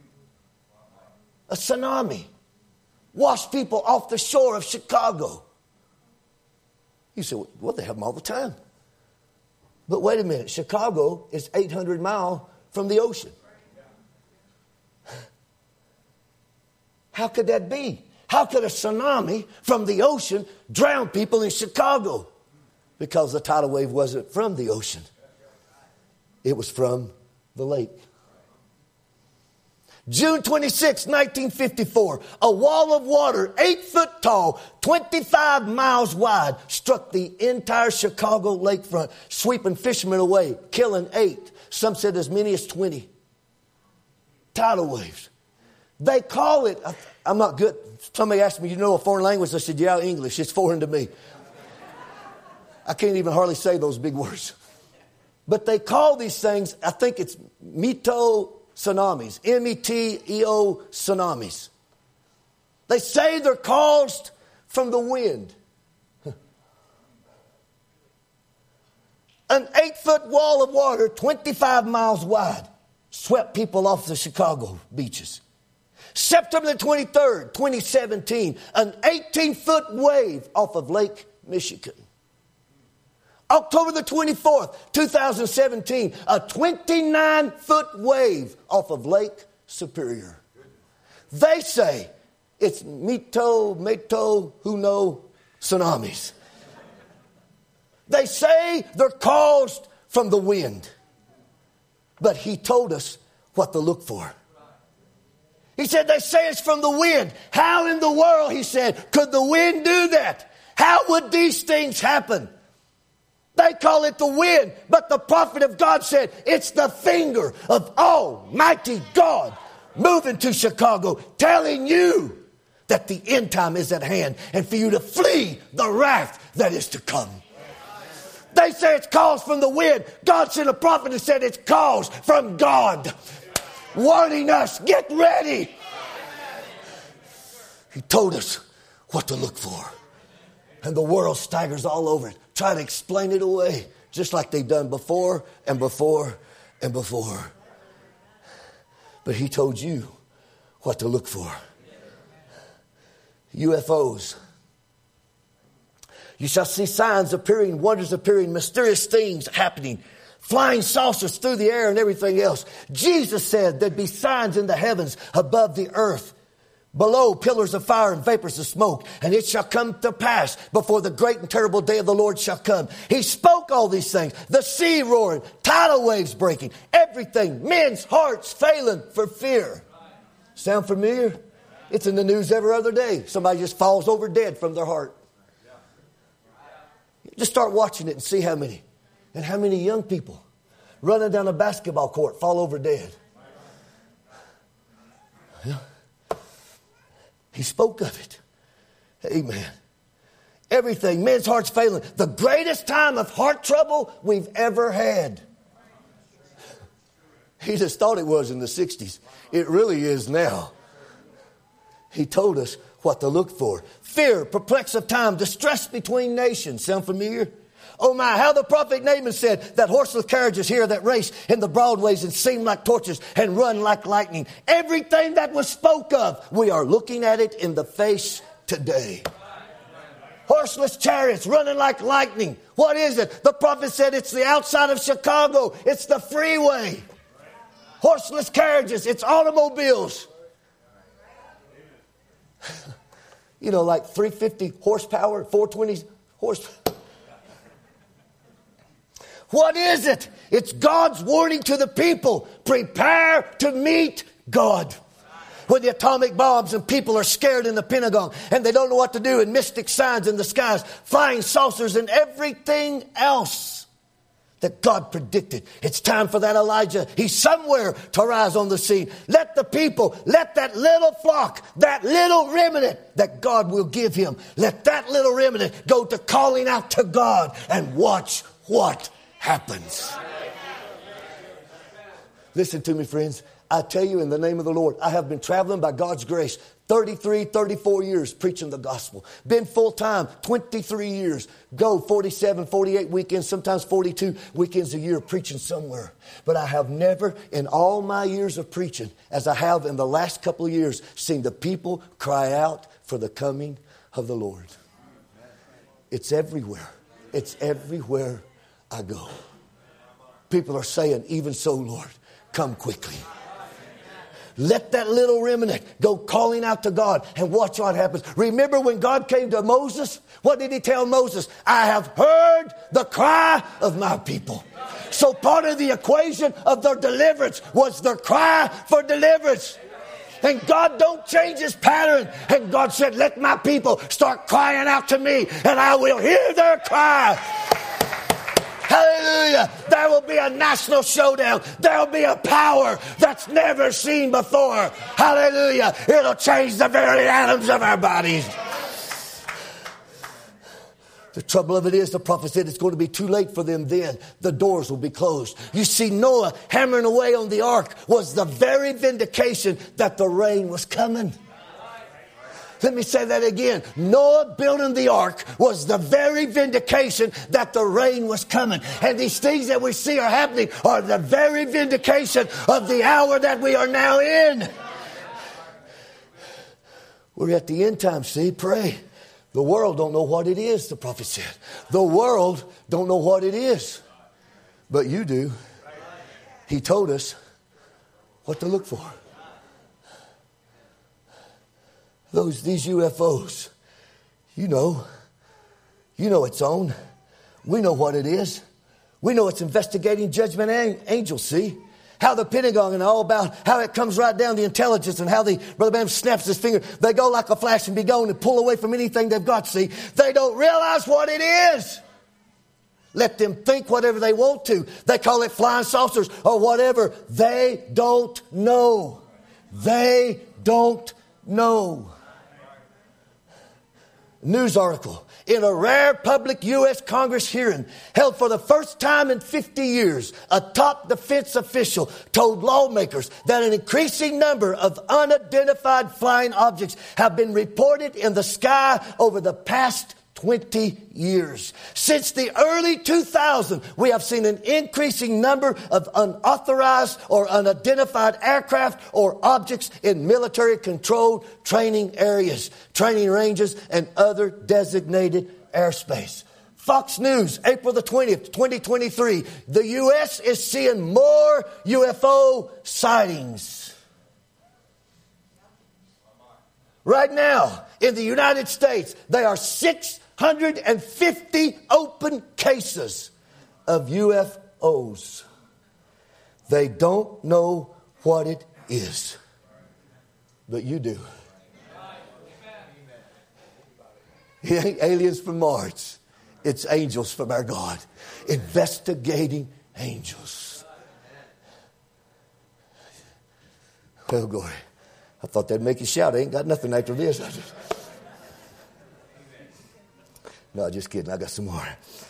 A tsunami. Washed people off the shore of Chicago. You say, well, they have them all the time. But wait a minute. Chicago is eight hundred miles from the ocean. How could that be? How could a tsunami from the ocean drown people in Chicago? Because the tidal wave wasn't from the ocean. It was from the lake. June twenty-sixth, nineteen fifty-four, a wall of water, eight foot tall, twenty-five miles wide, struck the entire Chicago lakefront, sweeping fishermen away, killing eight. Some said as many as twenty. Tidal waves. They call it, I'm not good. Somebody asked me, you know a foreign language? I said, yeah, English. It's foreign to me. I can't even hardly say those big words. But they call these things, I think it's Meteo tsunamis, M E T E O tsunamis. They say they're caused from the wind. An eight-foot wall of water, twenty-five miles wide, swept people off the Chicago beaches. September the twenty-third, twenty seventeen, an eighteen-foot wave off of Lake Michigan. October the twenty-fourth, two thousand seventeen, a twenty-nine-foot wave off of Lake Superior. They say it's Meteo, Meteo, who know, tsunamis. They say they're caused from the wind. But he told us what to look for. He said they say it's from the wind. How in the world, he said, could the wind do that? How would these things happen? They call it the wind, but the prophet of God said it's the finger of Almighty God moving to Chicago, telling you that the end time is at hand and for you to flee the wrath that is to come. They say it's caused from the wind. God sent a prophet and said it's caused from God, warning us, get ready. He told us what to look for. And the world staggers all over it, try to explain it away, just like they've done before and before and before. But he told you what to look for. U F Os. You shall see signs appearing, wonders appearing, mysterious things happening, flying saucers through the air and everything else. Jesus said there'd be signs in the heavens above the earth. Below, pillars of fire and vapors of smoke. And it shall come to pass before the great and terrible day of the Lord shall come. He spoke all these things. The sea roaring, tidal waves breaking, everything. Men's hearts failing for fear. Sound familiar? It's in the news every other day. Somebody just falls over dead from their heart. Just start watching it and see how many. And how many young people running down a basketball court fall over dead. Yeah. He spoke of it. Amen. Everything. Men's hearts failing. The greatest time of heart trouble we've ever had. He just thought it was in the sixties. It really is now. He told us what to look for. Fear, perplex of time, distress between nations. Sound familiar? Oh my, how the prophet Naaman said that horseless carriages here that race in the broadways and seem like torches and run like lightning. Everything that was spoke of, we are looking at it in the face today. Horseless chariots running like lightning. What is it? The prophet said it's the outside of Chicago. It's the freeway. Horseless carriages. It's automobiles. you know, like three fifty horsepower, four twenty horsepower. What is it? It's God's warning to the people. Prepare to meet God. When the atomic bombs and people are scared in the Pentagon and they don't know what to do, and mystic signs in the skies, flying saucers and everything else that God predicted. It's time for that Elijah. He's somewhere to rise on the scene. Let the people, let that little flock, that little remnant that God will give him, let that little remnant go to calling out to God and watch what happens. Listen to me, friends. I tell you in the name of the Lord, I have been traveling by God's grace thirty-three, thirty-four years preaching the gospel. Been full-time twenty-three years. Go forty-seven, forty-eight weekends, sometimes forty-two weekends a year preaching somewhere. But I have never in all my years of preaching, as I have in the last couple of years, seen the people cry out for the coming of the Lord. It's everywhere. It's everywhere I go. People are saying, even so, Lord, come quickly. Let that little remnant go calling out to God and watch what happens. Remember when God came to Moses? What did he tell Moses? I have heard the cry of my people. So part of the equation of their deliverance was their cry for deliverance. And God don't change his pattern. And God said, let my people start crying out to me and I will hear their cry. Hallelujah. There will be a national showdown. There will be a power that's never seen before. Hallelujah. It'll change the very atoms of our bodies. The trouble of it is, the prophet said it's going to be too late for them then. The doors will be closed. You see, Noah hammering away on the ark was the very vindication that the rain was coming. Let me say that again. Noah building the ark was the very vindication that the rain was coming. And these things that we see are happening are the very vindication of the hour that we are now in. We're at the end time, see, pray. The world don't know what it is, the prophet said. The world don't know what it is. But you do. He told us what to look for. Those, these U F Os, you know, you know it's on. We know what it is. We know it's investigating judgment angels, see? How the Pentagon and all about how it comes right down the intelligence and how the, Brother Bam snaps his finger. They go like a flash and be gone and pull away from anything they've got, see? They don't realize what it is. Let them think whatever they want to. They call it flying saucers or whatever. They don't know. They don't know. News article. In a rare public U S Congress hearing held for the first time in fifty years, a top defense official told lawmakers that an increasing number of unidentified flying objects have been reported in the sky over the past twenty years. Since the early two thousands, we have seen an increasing number of unauthorized or unidentified aircraft or objects in military-controlled training areas, training ranges, and other designated airspace. Fox News, April the twentieth, twenty twenty-three. The U S is seeing more U F O sightings. Right now, in the United States, there are six hundred fifty open cases of U F Os. They don't know what it is, but you do. It ain't aliens from Mars. It's angels from our God. Investigating angels. Well, glory. I thought that'd make you shout. I ain't got nothing after this. I just... No, just kidding. I got some more.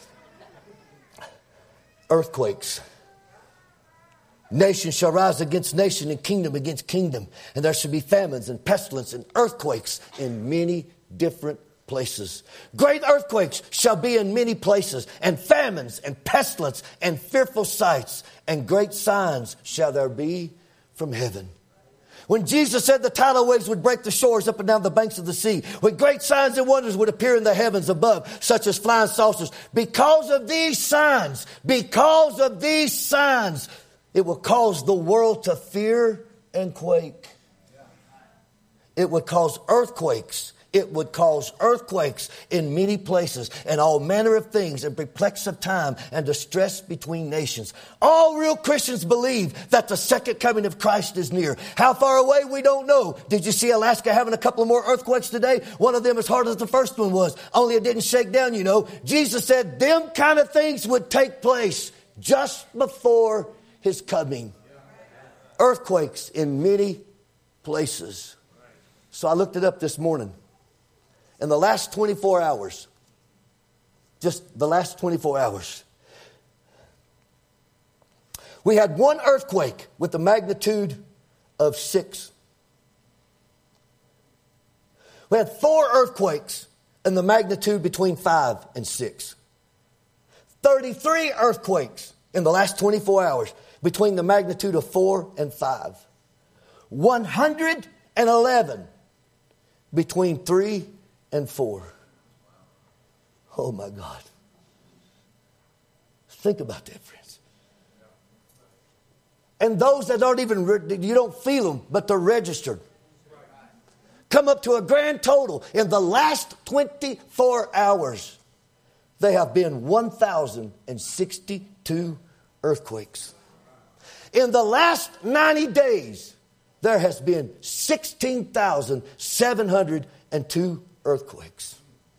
Earthquakes. Nation shall rise against nation and kingdom against kingdom. And there shall be famines and pestilence and earthquakes in many different places. Great earthquakes shall be in many places, and famines and pestilence and fearful sights, and great signs shall there be from heaven. When Jesus said the tidal waves would break the shores up and down the banks of the sea, when great signs and wonders would appear in the heavens above, such as flying saucers, because of these signs, because of these signs, it will cause the world to fear and quake. It would cause earthquakes It would cause earthquakes in many places and all manner of things and perplex of time and distress between nations. All real Christians believe that the second coming of Christ is near. How far away, we don't know. Did you see Alaska having a couple of more earthquakes today? One of them as hard as the first one was. Only it didn't shake down, you know. Jesus said them kind of things would take place just before his coming. Earthquakes in many places. So I looked it up this morning. In the last twenty-four hours, just the last twenty-four hours, we had one earthquake with the magnitude of six. We had four earthquakes in the magnitude between five and six. thirty-three earthquakes in the last twenty-four hours between the magnitude of four and five. one hundred eleven between three and four. Oh my God. Think about that, friends. And those that aren't even, you don't feel them, but they're registered, come up to a grand total in the last twenty-four hours. They have been one thousand sixty-two earthquakes. In the last ninety days, there has been sixteen thousand seven hundred two earthquakes.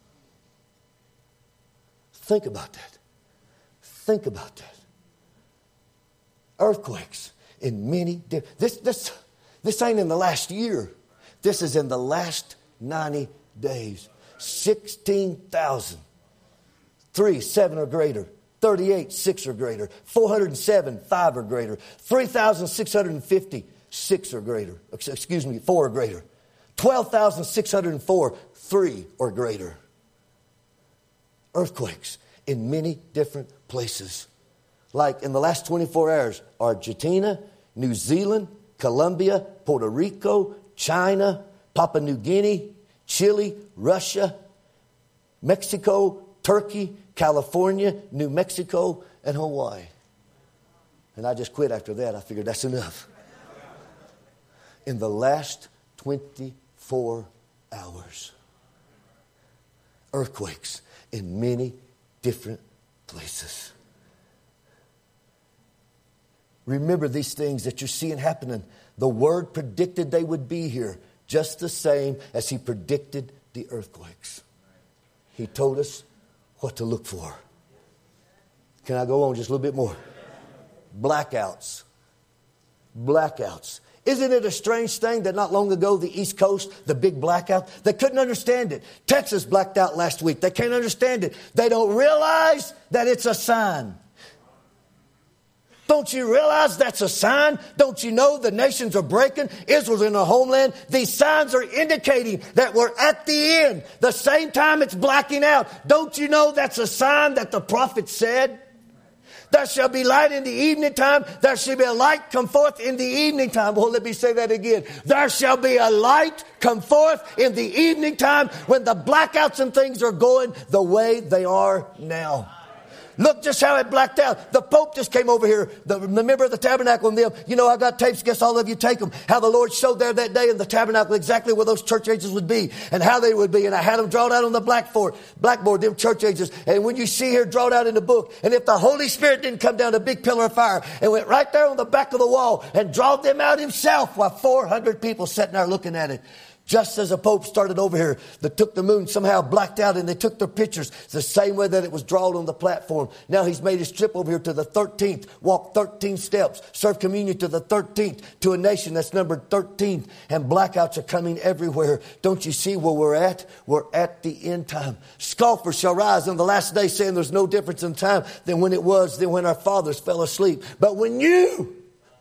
Think about that. Think about that. Earthquakes in many different... This, this, this ain't in the last year. This is in the last ninety days. sixteen thousand. Three, seven or greater. thirty-eight, six or greater. four hundred seven, five or greater. three thousand six hundred fifty, six or greater. Excuse me, four or greater. twelve thousand six hundred four, three or greater. Earthquakes in many different places. Like in the last twenty-four hours, Argentina, New Zealand, Colombia, Puerto Rico, China, Papua New Guinea, Chile, Russia, Mexico, Turkey, California, New Mexico, and Hawaii. And I just quit after that. I figured that's enough. In the last twenty-four hours. Earthquakes in many different places. Remember these things that you're seeing happening. The Word predicted they would be here just the same as He predicted the earthquakes. He told us what to look for. Can I go on just a little bit more? Blackouts. Blackouts. Isn't it a strange thing that not long ago, the East Coast, the big blackout, they couldn't understand it. Texas blacked out last week. They can't understand it. They don't realize that it's a sign. Don't you realize that's a sign? Don't you know the nations are breaking? Israel's in their homeland. These signs are indicating that we're at the end. The same time it's blacking out. Don't you know that's a sign that the prophet said? There shall be light in the evening time. There shall be a light come forth in the evening time. Well, let me say that again. There shall be a light come forth in the evening time when the blackouts and things are going the way they are now. Look just how it blacked out. The Pope just came over here. The, the member of the tabernacle and them. You know, I got tapes. Guess all of you take them. How the Lord showed there that day in the tabernacle exactly where those church ages would be and how they would be. And I had them drawn out on the blackboard, blackboard, them church ages. And when you see here drawn out in the book, and if the Holy Spirit didn't come down a big pillar of fire and went right there on the back of the wall and drawed them out himself while four hundred people sitting there looking at it. Just as a Pope started over here that took the moon somehow blacked out and they took their pictures the same way that it was drawn on the platform. Now he's made his trip over here to the thirteenth, walk thirteen steps, serve communion to the thirteenth, to a nation that's numbered thirteen, and blackouts are coming everywhere. Don't you see where we're at? We're at the end time. Scoffers shall rise on the last day saying there's no difference in time than when it was than when our fathers fell asleep. But when you...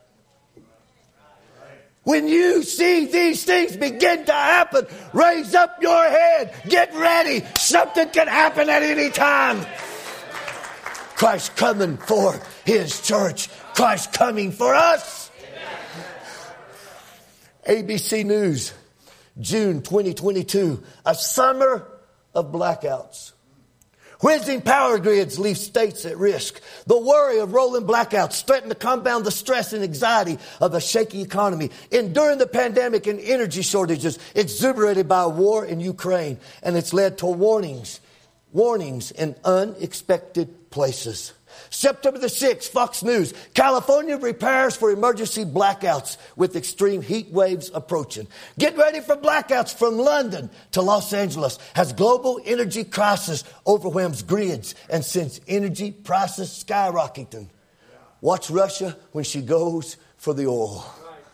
When you see these things begin to happen, raise up your head. Get ready. Something can happen at any time. Christ coming for His church. Christ coming for us. A B C News, June twenty twenty-two. A summer of blackouts. Whizzing power grids leave states at risk. The worry of rolling blackouts threaten to compound the stress and anxiety of a shaky economy. Enduring the pandemic and energy shortages exuberated by war in Ukraine. And it's led to warnings, warnings in unexpected places. September the sixth, Fox News. California prepares for emergency blackouts with extreme heat waves approaching. Get ready for blackouts from London to Los Angeles as global energy crisis overwhelms grids and sends energy prices skyrocketing. Watch Russia when she goes for the oil.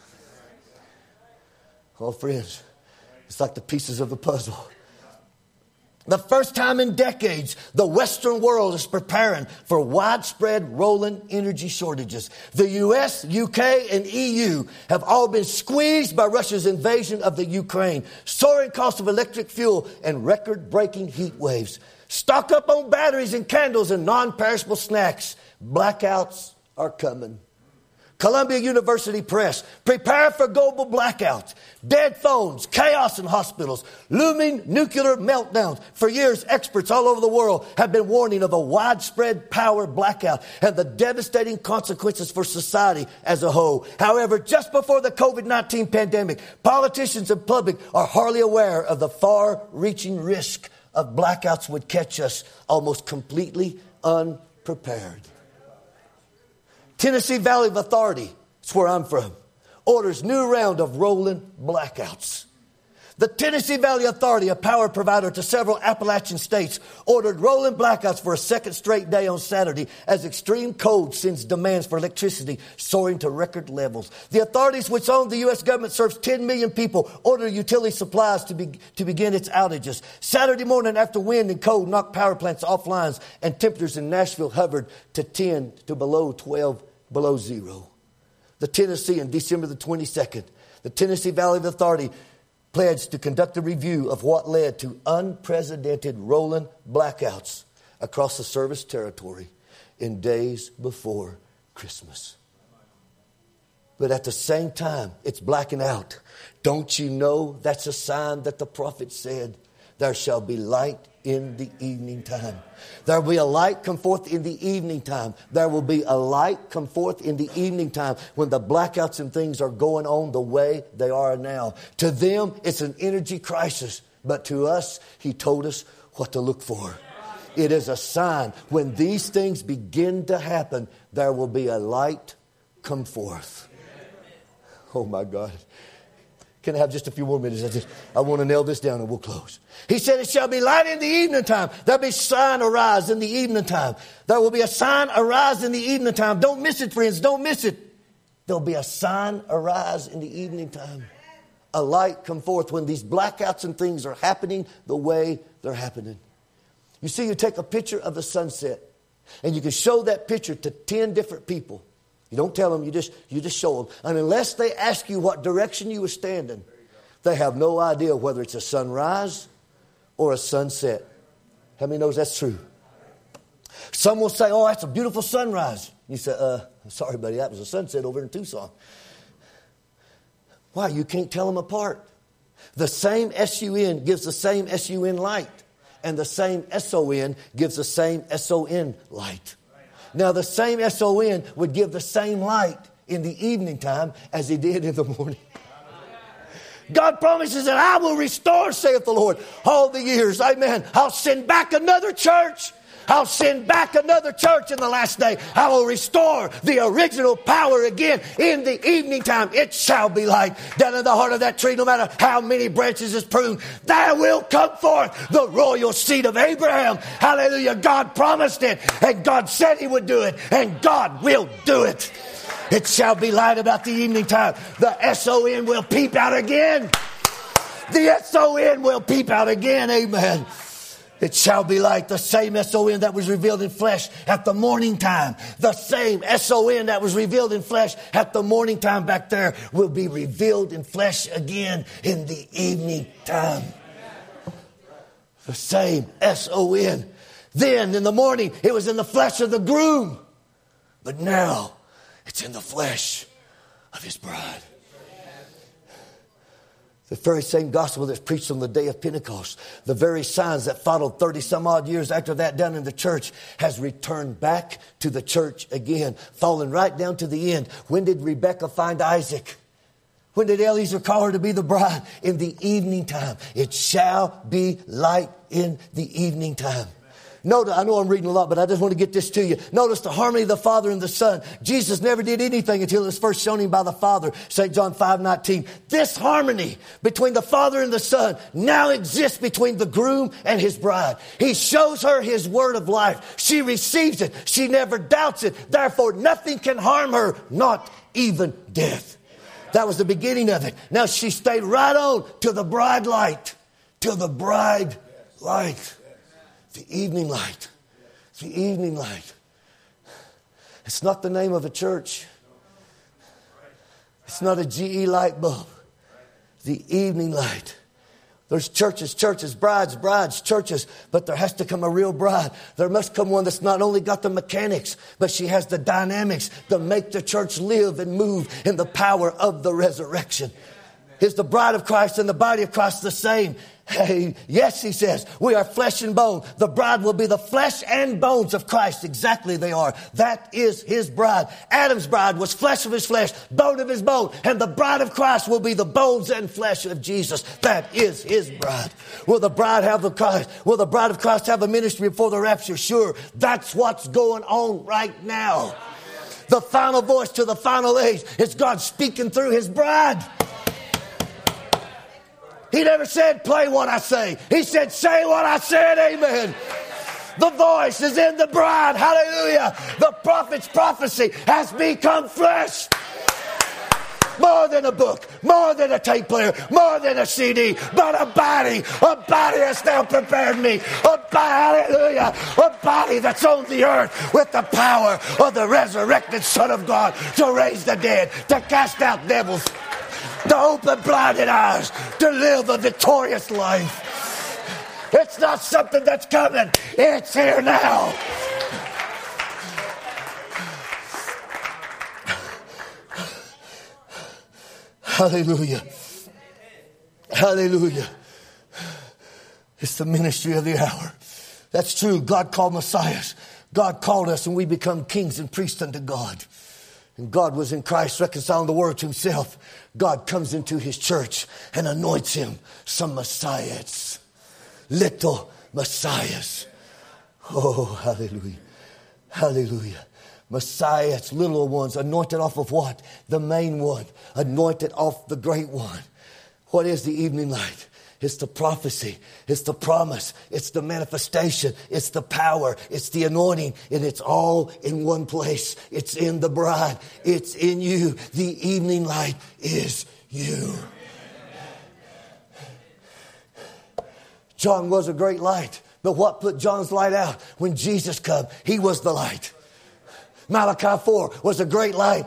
Oh, friends, it's like the pieces of the puzzle. The first time in decades, the Western world is preparing for widespread rolling energy shortages. The U S, U K, and E U have all been squeezed by Russia's invasion of the Ukraine, soaring costs of electric fuel, and record-breaking heat waves. Stock up on batteries and candles and non-perishable snacks. Blackouts are coming. Columbia University Press. Prepare for global blackouts. Dead phones, chaos in hospitals, looming nuclear meltdowns. For years, experts all over the world have been warning of a widespread power blackout and the devastating consequences for society as a whole. However, just before the covid nineteen pandemic, politicians and public are hardly aware of the far-reaching risk of blackouts would catch us almost completely unprepared. Tennessee Valley Authority, that's where I'm from, orders new round of rolling blackouts. The Tennessee Valley Authority, a power provider to several Appalachian states, ordered rolling blackouts for a second straight day on Saturday as extreme cold sends demands for electricity soaring to record levels. The authorities, which own the U S government, serves ten million people, ordered utility supplies to, be, to begin its outages. Saturday morning after wind and cold knocked power plants offline and temperatures in Nashville hovered to ten to below twelve below zero. The Tennessee, on December the twenty-second, the Tennessee Valley Authority pledged to conduct a review of what led to unprecedented rolling blackouts across the service territory in days before Christmas. But at the same time, it's blacking out. Don't you know that's a sign that the prophet said, there shall be light in the evening time. There will be a light come forth in the evening time. There will be a light come forth in the evening time when the blackouts and things are going on the way they are now. To them, it's an energy crisis. But to us, he told us what to look for. It is a sign. When these things begin to happen, there will be a light come forth. Oh my God. Can I have just a few more minutes? I, just, I want to nail this down and we'll close. He said, it shall be light in the evening time. There'll be sign arise in the evening time. There will be a sign arise in the evening time. Don't miss it, friends. Don't miss it. There'll be a sign arise in the evening time. A light come forth when these blackouts and things are happening the way they're happening. You see, you take a picture of the sunset and you can show that picture to ten different people. You don't tell them, you just you just show them. And unless they ask you what direction you were standing, they have no idea whether it's a sunrise or a sunset. How many knows that's true? Some will say, oh, that's a beautiful sunrise. You say, uh, sorry, buddy, that was a sunset over in Tucson. Why? You can't tell them apart. The same S U N gives the same S U N light. And the same S O N gives the same S O N light. Now, the same S O N would give the same light in the evening time as he did in the morning. God promises that I will restore, saith the Lord, all the years. Amen. I'll send back another church. I'll send back another church in the last day. I will restore the original power again in the evening time. It shall be light down in the heart of that tree, no matter how many branches is pruned. There will come forth the royal seed of Abraham. Hallelujah. God promised it, and God said he would do it, and God will do it. It shall be light about the evening time. The S O N will peep out again. The S O N will peep out again. Amen. It shall be light. The same S O N that was revealed in flesh at the morning time. The same S O N that was revealed in flesh at the morning time back there will be revealed in flesh again in the evening time. The same S O N. Then in the morning it was in the flesh of the groom. But now it's in the flesh of his bride. The very same gospel that's preached on the day of Pentecost, the very signs that followed thirty some odd years after that down in the church, has returned back to the church again, falling right down to the end. When did Rebekah find Isaac? When did Eliezer call her to be the bride? In the evening time. It shall be light in the evening time. Notice, I know I'm reading a lot, but I just want to get this to you. Notice the harmony of the Father and the Son. Jesus never did anything until it was first shown him by the Father. Saint John five nineteen. This harmony between the Father and the Son now exists between the groom and his bride. He shows her his word of life. She receives it. She never doubts it. Therefore, nothing can harm her, not even death. That was the beginning of it. Now she stayed right on to the bride light. To the bride light. The evening light. The evening light. It's not the name of a church. It's not a G E light bulb. The evening light. There's churches, churches, brides, brides, churches, but there has to come a real bride. There must come one that's not only got the mechanics, but she has the dynamics to make the church live and move in the power of the resurrection. Is the bride of Christ and the body of Christ the same? Hey, yes, he says, we are flesh and bone. The bride will be the flesh and bones of Christ. Exactly they are. That is his bride. Adam's bride was flesh of his flesh, bone of his bone. And the bride of Christ will be the bones and flesh of Jesus. That is his bride. Will the bride have the Christ? Will the bride of Christ have a ministry before the rapture? Sure. That's what's going on right now. The final voice to the final age is God speaking through his bride. He never said, play what I say. He said, say what I said. Amen. The voice is in the bride. Hallelujah. The prophet's prophecy has become flesh. More than a book, more than a tape player, more than a C D, but a body. A body has now prepared me. A body, hallelujah. A body that's on the earth with the power of the resurrected Son of God to raise the dead, to cast out devils, to open blinded eyes, to live a victorious life. It's not something that's coming. It's here now. Hallelujah. Hallelujah. It's the ministry of the hour. That's true. God called Messiahs. God called us and we become kings and priests unto God. And God was in Christ reconciling the world to himself. God comes into his church and anoints him some messiahs. Little messiahs. Oh, hallelujah. Hallelujah. Messiahs, little ones, anointed off of what? The main one. Anointed off the great one. What is the evening light? It's the prophecy. It's the promise. It's the manifestation. It's the power. It's the anointing. And it's all in one place. It's in the bride. It's in you. The evening light is you. John was a great light. But what put John's light out? When Jesus came, he was the light. Malachi four was a great light.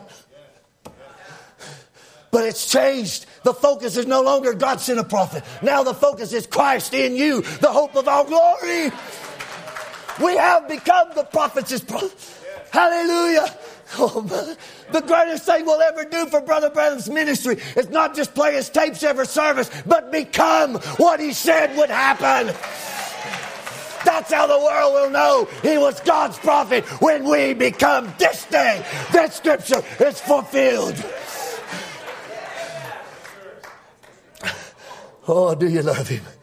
But it's changed. The focus is no longer God sent a prophet. Now the focus is Christ in you, the hope of all glory. We have become the prophets' prophet. Hallelujah. Oh, man. The greatest thing we'll ever do for Brother Branham's ministry is not just play his tapes every service, but become what he said would happen. That's how the world will know he was God's prophet, when we become this day that scripture is fulfilled. Oh, do you love him?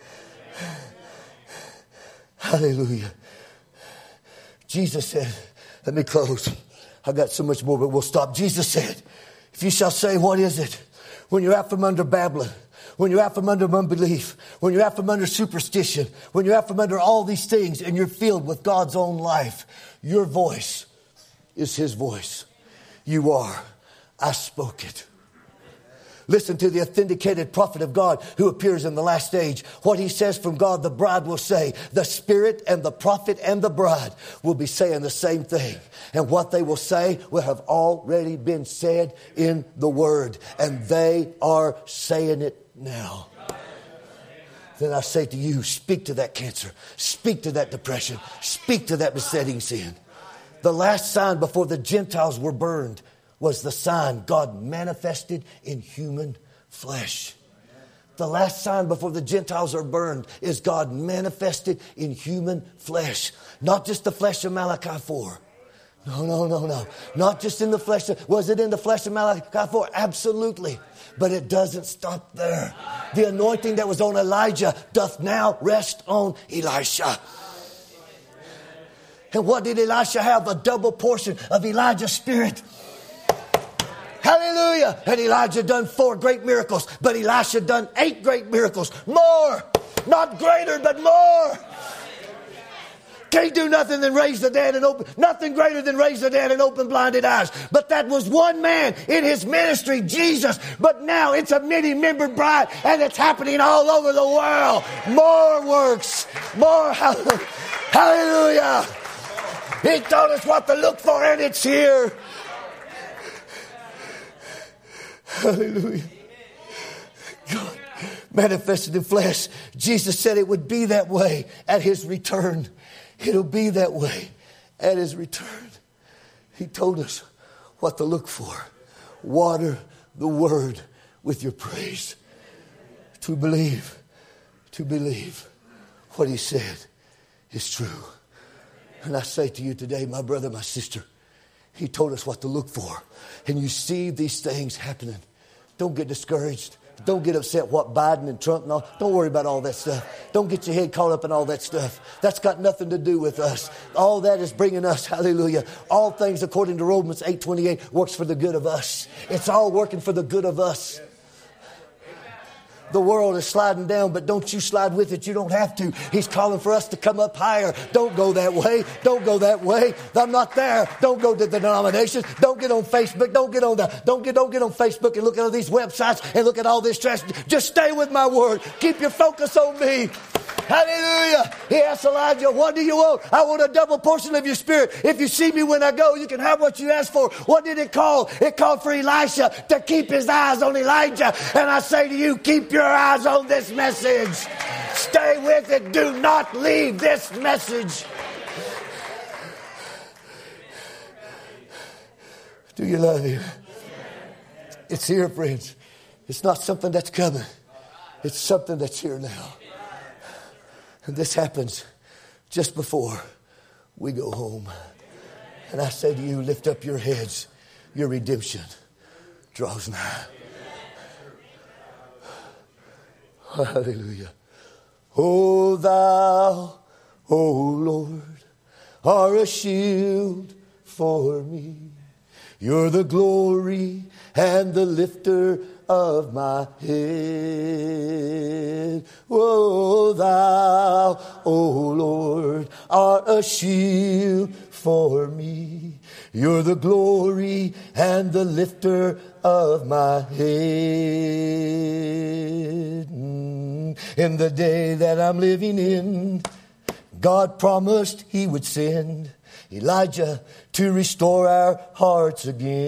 Hallelujah. Jesus said, let me close. I got so much more, but we'll stop. Jesus said, if you shall say, what is it? When you're out from under Babylon, when you're out from under unbelief, when you're out from under superstition, when you're out from under all these things and you're filled with God's own life, your voice is his voice. You are. I spoke it. Listen to the authenticated prophet of God who appears in the last age. What he says from God, the bride will say. The Spirit and the prophet and the bride will be saying the same thing. And what they will say will have already been said in the Word. And they are saying it now. Then I say to you, speak to that cancer. Speak to that depression. Speak to that besetting sin. The last sign before the Gentiles were burned was the sign God manifested in human flesh. The last sign before the Gentiles are burned is God manifested in human flesh. Not just the flesh of Malachi four. No, no, no, no. Not just in the flesh. Was it in the flesh of Malachi four? Absolutely. But it doesn't stop there. The anointing that was on Elijah doth now rest on Elisha. And what did Elisha have? A double portion of Elijah's spirit. Hallelujah. And Elijah done four great miracles, but Elisha done eight great miracles. More. Not greater, but more. Can't do nothing than raise the dead and open, nothing greater than raise the dead and open blinded eyes. But that was one man in his ministry, Jesus. But now it's a many-membered bride, and it's happening all over the world. More works. More. Hallelujah. He told us what to look for, and it's here. Hallelujah. God manifested in flesh. Jesus said it would be that way at his return. It'll be that way at his return. He told us what to look for. Water the word with your praise. To believe, to believe what he said is true. And I say to you today, my brother, my sister, he told us what to look for. And you see these things happening. Don't get discouraged. Don't get upset what Biden and Trump and all. Don't worry about all that stuff. Don't get your head caught up in all that stuff. That's got nothing to do with us. All that is bringing us, hallelujah. All things according to Romans eight twenty-eight works for the good of us. It's all working for the good of us. The world is sliding down, but don't you slide with it. You don't have to. He's calling for us to come up higher. Don't go that way. Don't go that way. I'm not there. Don't go to the denominations. Don't get on Facebook. Don't get on the, don't get, don't get on Facebook and look at all these websites and look at all this trash. Just stay with my word. Keep your focus on me. Hallelujah. He asked Elijah, what do you want? I want a double portion of your spirit. If you see me when I go, you can have what you ask for. What did it call? It called for Elisha to keep his eyes on Elijah. And I say to you, keep your eyes on this message. Stay with it. Do not leave this message. Do you love him? It's here, friends. It's not something that's coming. It's something that's here now. And this happens just before we go home. And I say to you, lift up your heads. Your redemption draws nigh. Hallelujah. O thou, O Lord, are a shield for me. You're the glory and the lifter of my head. O thou, O Lord, are a shield for me. You're the glory and the lifter of my head. In the day that I'm living in, God promised he would send Elijah to restore our hearts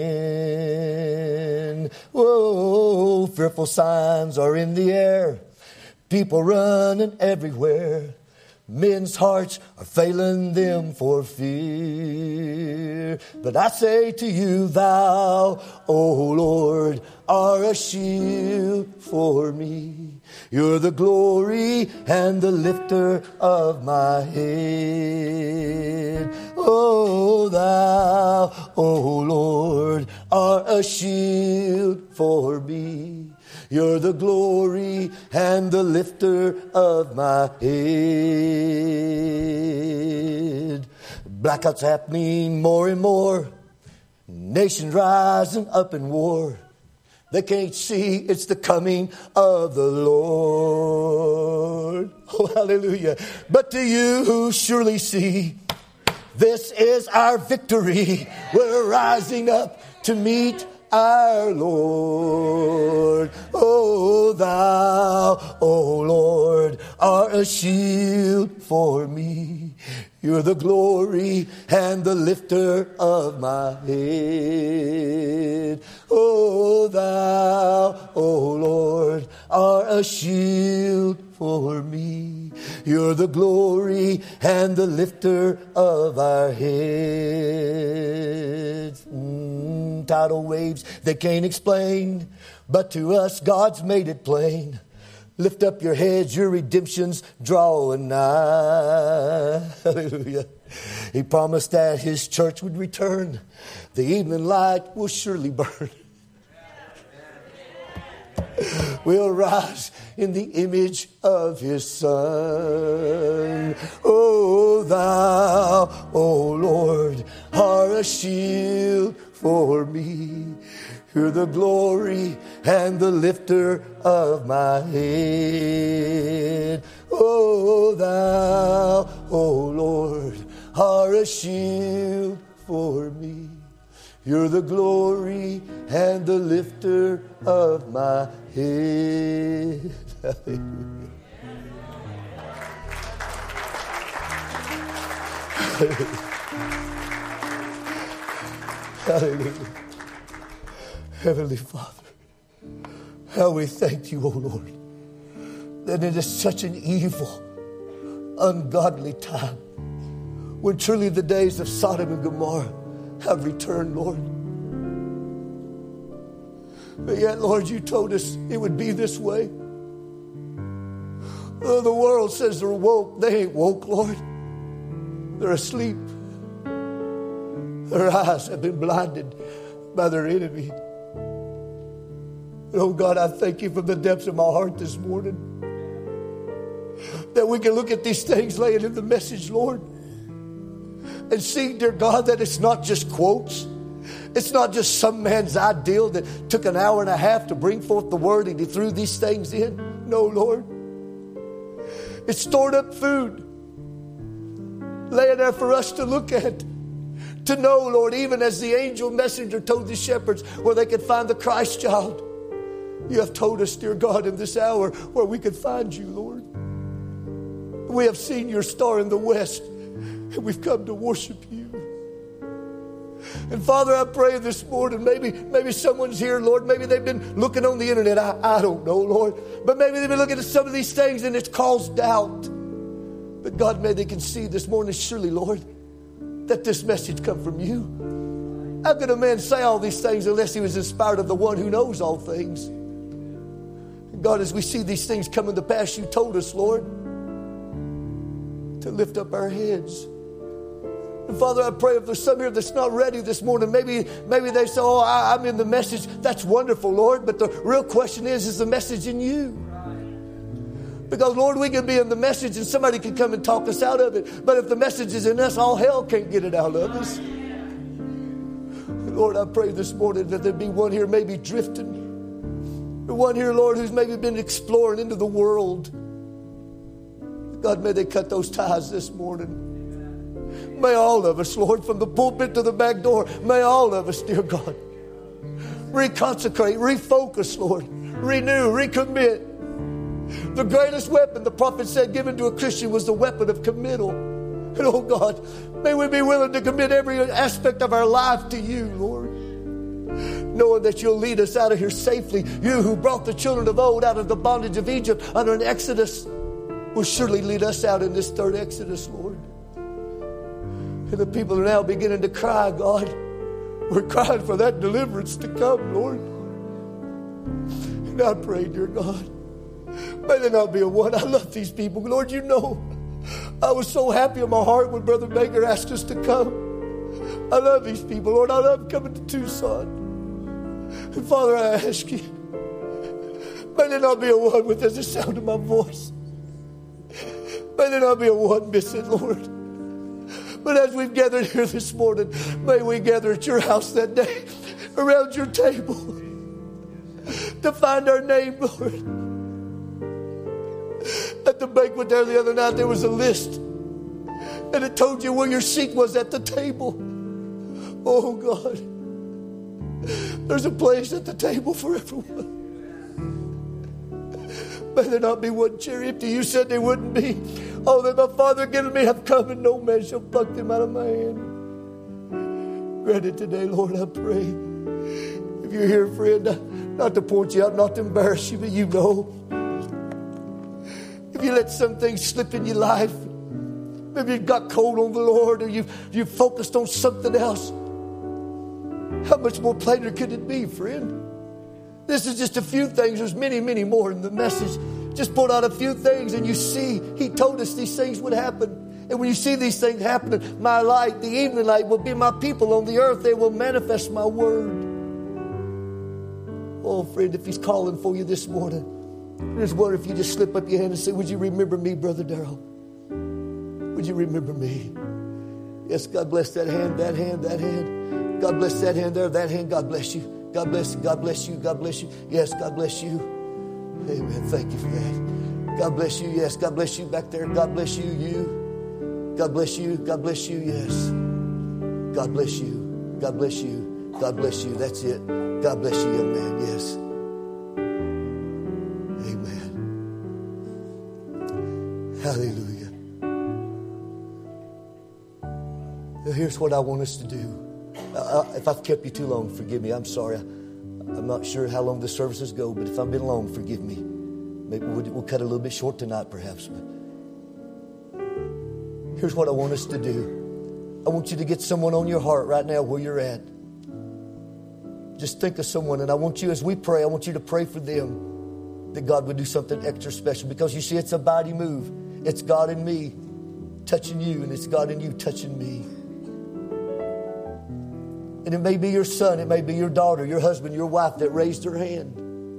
again. Whoa, fearful signs are in the air. People running everywhere. Men's hearts are failing them for fear. But I say to you, thou, O Lord, are a shield for me. You're the glory and the lifter of my head. O thou, O Lord, are a shield for me. You're the glory and the lifter of my head. Blackouts happening more and more. Nations rising up in war. They can't see it's the coming of the Lord. Oh, hallelujah. But do you surely see this is our victory? We're rising up to meet our Lord. O thou, O Lord, are a shield for me. You're the glory and the lifter of my head. O thou, O Lord, are a shield for me. You're the glory and the lifter of our heads. Mm, tidal waves they can't explain, but to us God's made it plain. Lift up your heads, your redemption's drawing nigh. Hallelujah. He promised that His church would return. The evening light will surely burn. We'll rise in the image of His Son. Oh, Thou, oh Lord, are a shield for me. You're the glory and the lifter of my head. Oh, Thou, oh Lord, are a shield for me. You're the glory and the lifter of my head. Hallelujah. Hallelujah. Heavenly Father, how we thank You, O Lord, that it is such an evil, ungodly time when truly the days of Sodom and Gomorrah have returned, Lord. But yet, Lord, You told us it would be this way. Though the world says they're woke, they ain't woke, Lord. They're asleep. Their eyes have been blinded by their enemy. And oh God, I thank You from the depths of my heart this morning that we can look at these things laying in the message, Lord, and see, dear God, that it's not just quotes. It's not just some man's ideal that took an hour and a half to bring forth the word and he threw these things in. No, Lord. It's stored up food laying there for us to look at. To know, Lord, even as the angel messenger told the shepherds where they could find the Christ child. You have told us, dear God, in this hour where we could find You, Lord. We have seen Your star in the west, and we've come to worship You. And Father, I pray this morning, maybe, maybe someone's here, Lord. Maybe they've been looking on the internet. I, I don't know, Lord. But maybe they've been looking at some of these things and it's caused doubt. But God, may they can see this morning, surely, Lord, that this message come from You. How could a man say all these things unless he was inspired of the one who knows all things? God, as we see these things coming to pass, You told us, Lord, to lift up our heads. And Father, I pray if there's some here that's not ready this morning, maybe maybe they say, oh, I, I'm in the message. That's wonderful, Lord. But the real question is, is the message in You? Because, Lord, we can be in the message and somebody can come and talk us out of it. But if the message is in us, all hell can't get it out of us. Lord, I pray this morning that there be one here maybe drifting. One here, Lord, who's maybe been exploring into the world. God, may they cut those ties this morning. May all of us, Lord, from the pulpit to the back door, may all of us, dear God, reconsecrate, refocus, Lord, renew, recommit. The greatest weapon, the prophet said, given to a Christian was the weapon of committal. And oh God, may we be willing to commit every aspect of our life to You, Lord. Knowing that You'll lead us out of here safely. You who brought the children of old out of the bondage of Egypt under an exodus will surely lead us out in this third exodus, Lord. And the people are now beginning to cry, God. We're crying for that deliverance to come, Lord. And I pray, dear God, may there not be a one. I love these people. Lord, You know, I was so happy in my heart when Brother Baker asked us to come. I love these people, Lord. I love coming to Tucson. And Father, I ask You, may there not be a one with the sound of my voice. May there not be a one missing, Lord. But as we've gathered here this morning, may we gather at Your house that day around Your table to find our name, Lord. At the banquet there the other night, there was a list, and it told you where your seat was at the table. Oh, God. There's a place at the table for everyone. May there not be one chair empty. You said there wouldn't be. Oh, that my Father given me have come, and no man shall pluck them out of my hand. Grant it today, Lord, I pray. If you're here, friend, not to point you out, not to embarrass you, but you know. If you let some things slip in your life, maybe you got cold on the Lord, or you've, you've focused on something else. How much more plainer could it be, friend? This is just a few things. There's many, many more in the message. Just point out a few things and you see He told us these things would happen. And when you see these things happening, my light, the evening light, will be my people on the earth. They will manifest my word. Oh, friend, if He's calling for you this morning, I just wonder if you just slip up your hand and say, would you remember me, Brother Darrell? Would you remember me? Yes, God bless that hand, that hand, that hand. God bless that hand there, that hand. God bless you. God bless you. God bless you. God bless you. Yes, God bless you. Amen. Thank you for that. God bless you. Yes, God bless you back there. God bless you. You. God bless you. God bless you. Yes. God bless you. God bless you. God bless you. That's it. God bless you, young man. Yes. Amen. Hallelujah. Now here's what I want us to do. Uh, if I've kept you too long, forgive me. I'm sorry. I, I'm not sure how long the services go, but if I've been long, forgive me. Maybe we'll, we'll cut a little bit short tonight, perhaps. But here's what I want us to do. I want you to get someone on your heart right now where you're at. Just think of someone, and I want you, as we pray, I want you to pray for them, that God would do something extra special. Because you see, it's a mighty move. It's God in me touching you, and it's God in you touching me. And it may be your son, it may be your daughter, your husband, your wife that raised their hand.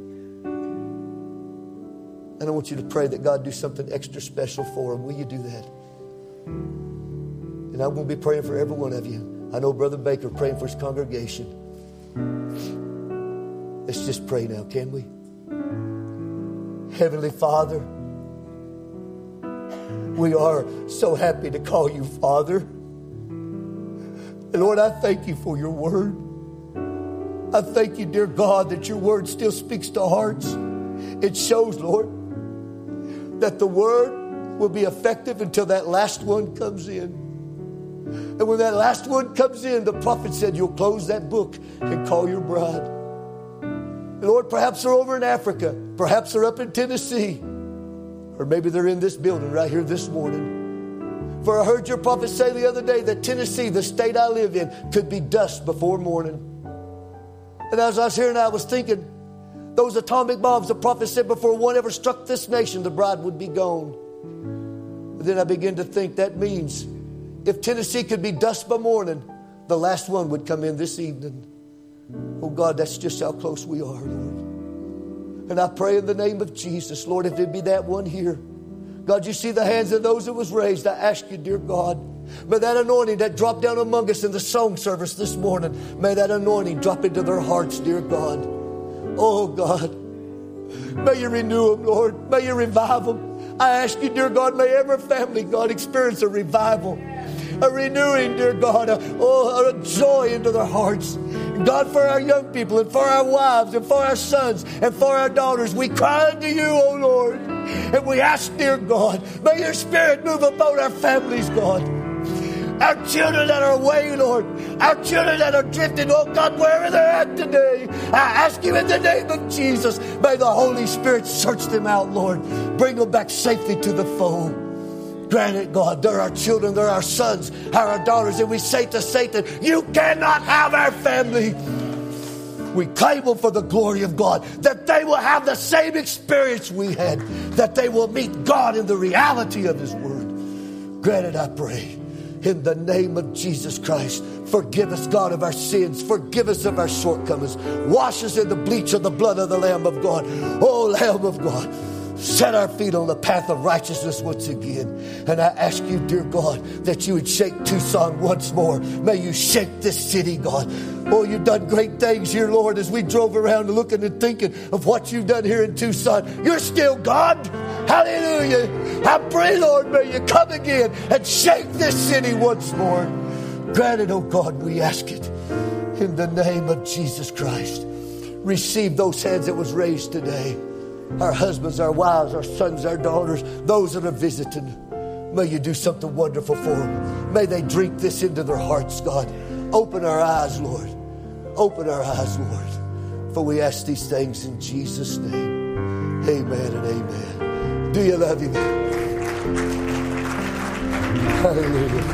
And I want you to pray that God do something extra special for them. Will you do that? And I'm going to be praying for every one of you. I know Brother Baker praying for his congregation. Let's just pray now, can we? Heavenly Father, we are so happy to call you Father. And Lord, I thank you for your word. I thank you, dear God, that your word still speaks to hearts. It shows, Lord, that the word will be effective until that last one comes in. And when that last one comes in, the prophet said, you'll close that book and call your bride. And Lord, perhaps they're over in Africa. Perhaps they're up in Tennessee. Or maybe they're in this building right here this morning. For I heard your prophet say the other day that Tennessee, the state I live in, could be dust before morning. And as I was hearing, I was thinking, those atomic bombs, the prophet said before one ever struck this nation, the bride would be gone. But then I began to think that means if Tennessee could be dust by morning, the last one would come in this evening. Oh God, that's just how close we are, Lord. And I pray in the name of Jesus, Lord, if it be that one here, God, you see the hands of those that was raised. I ask you, dear God, may that anointing that dropped down among us in the song service this morning, may that anointing drop into their hearts, dear God. Oh God, may you renew them, Lord. May you revive them. I ask you, dear God, may every family, God, experience a revival, a renewing, dear God, a, oh, a joy into their hearts. God, for our young people and for our wives and for our sons and for our daughters, we cry unto you, O Lord. And we ask, dear God, may your Spirit move upon our families, God. Our children that are away, Lord. Our children that are drifting, oh God, wherever they're at today. I ask you in the name of Jesus, may the Holy Spirit search them out, Lord. Bring them back safely to the fold. Grant it, God. They're our children, they're our sons, our daughters. And we say to Satan, you cannot have our family. We claim them for the glory of God, that they will have the same experience we had, that they will meet God in the reality of His Word. Grant it, I pray, in the name of Jesus Christ. Forgive us, God, of our sins. Forgive us of our shortcomings. Wash us in the bleach of the blood of the Lamb of God. Oh, Lamb of God, set our feet on the path of righteousness once again. And I ask you, dear God, that you would shake Tucson once more. May you shake this city, God. Oh, you've done great things here, Lord, as we drove around looking and thinking of what you've done here in Tucson. You're still God. Hallelujah. I pray, Lord, may you come again and shake this city once more. Grant it, oh God, we ask it in the name of Jesus Christ. Receive those hands that was raised today. Our husbands, our wives, our sons, our daughters, those that are visiting. May you do something wonderful for them. May they drink this into their hearts, God. Open our eyes, Lord. Open our eyes, Lord. For we ask these things in Jesus' name. Amen and amen. Do you love Him? Hallelujah.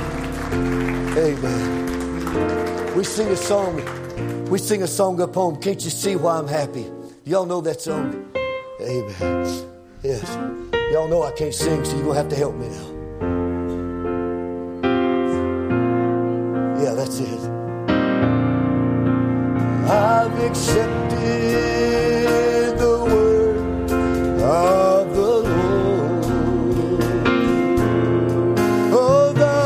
Amen. We sing a song. We sing a song up home. Can't you see why I'm happy? Y'all know that song? Amen. Yes. Y'all know I can't sing, so you're going to have to help me now. Yeah, that's it. I've accepted the word of the Lord. Oh, the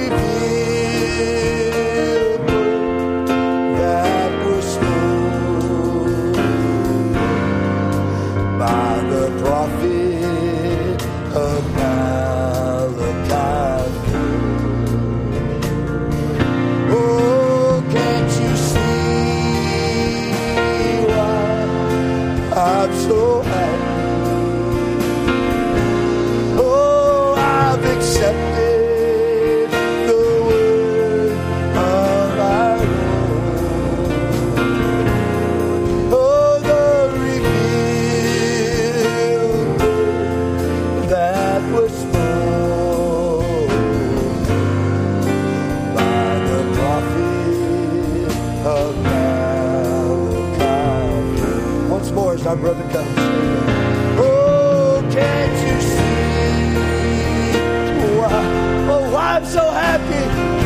revealed word that was spoken by the prophet of Malachi. Oh, can't you see why I'm so happy? Oh, I've accepted the word of our Lord. Oh, the revealed word that was spoken by the prophet of Malachi. Once more as our brother comes. Oh, can't you see why? Oh, why I'm so happy?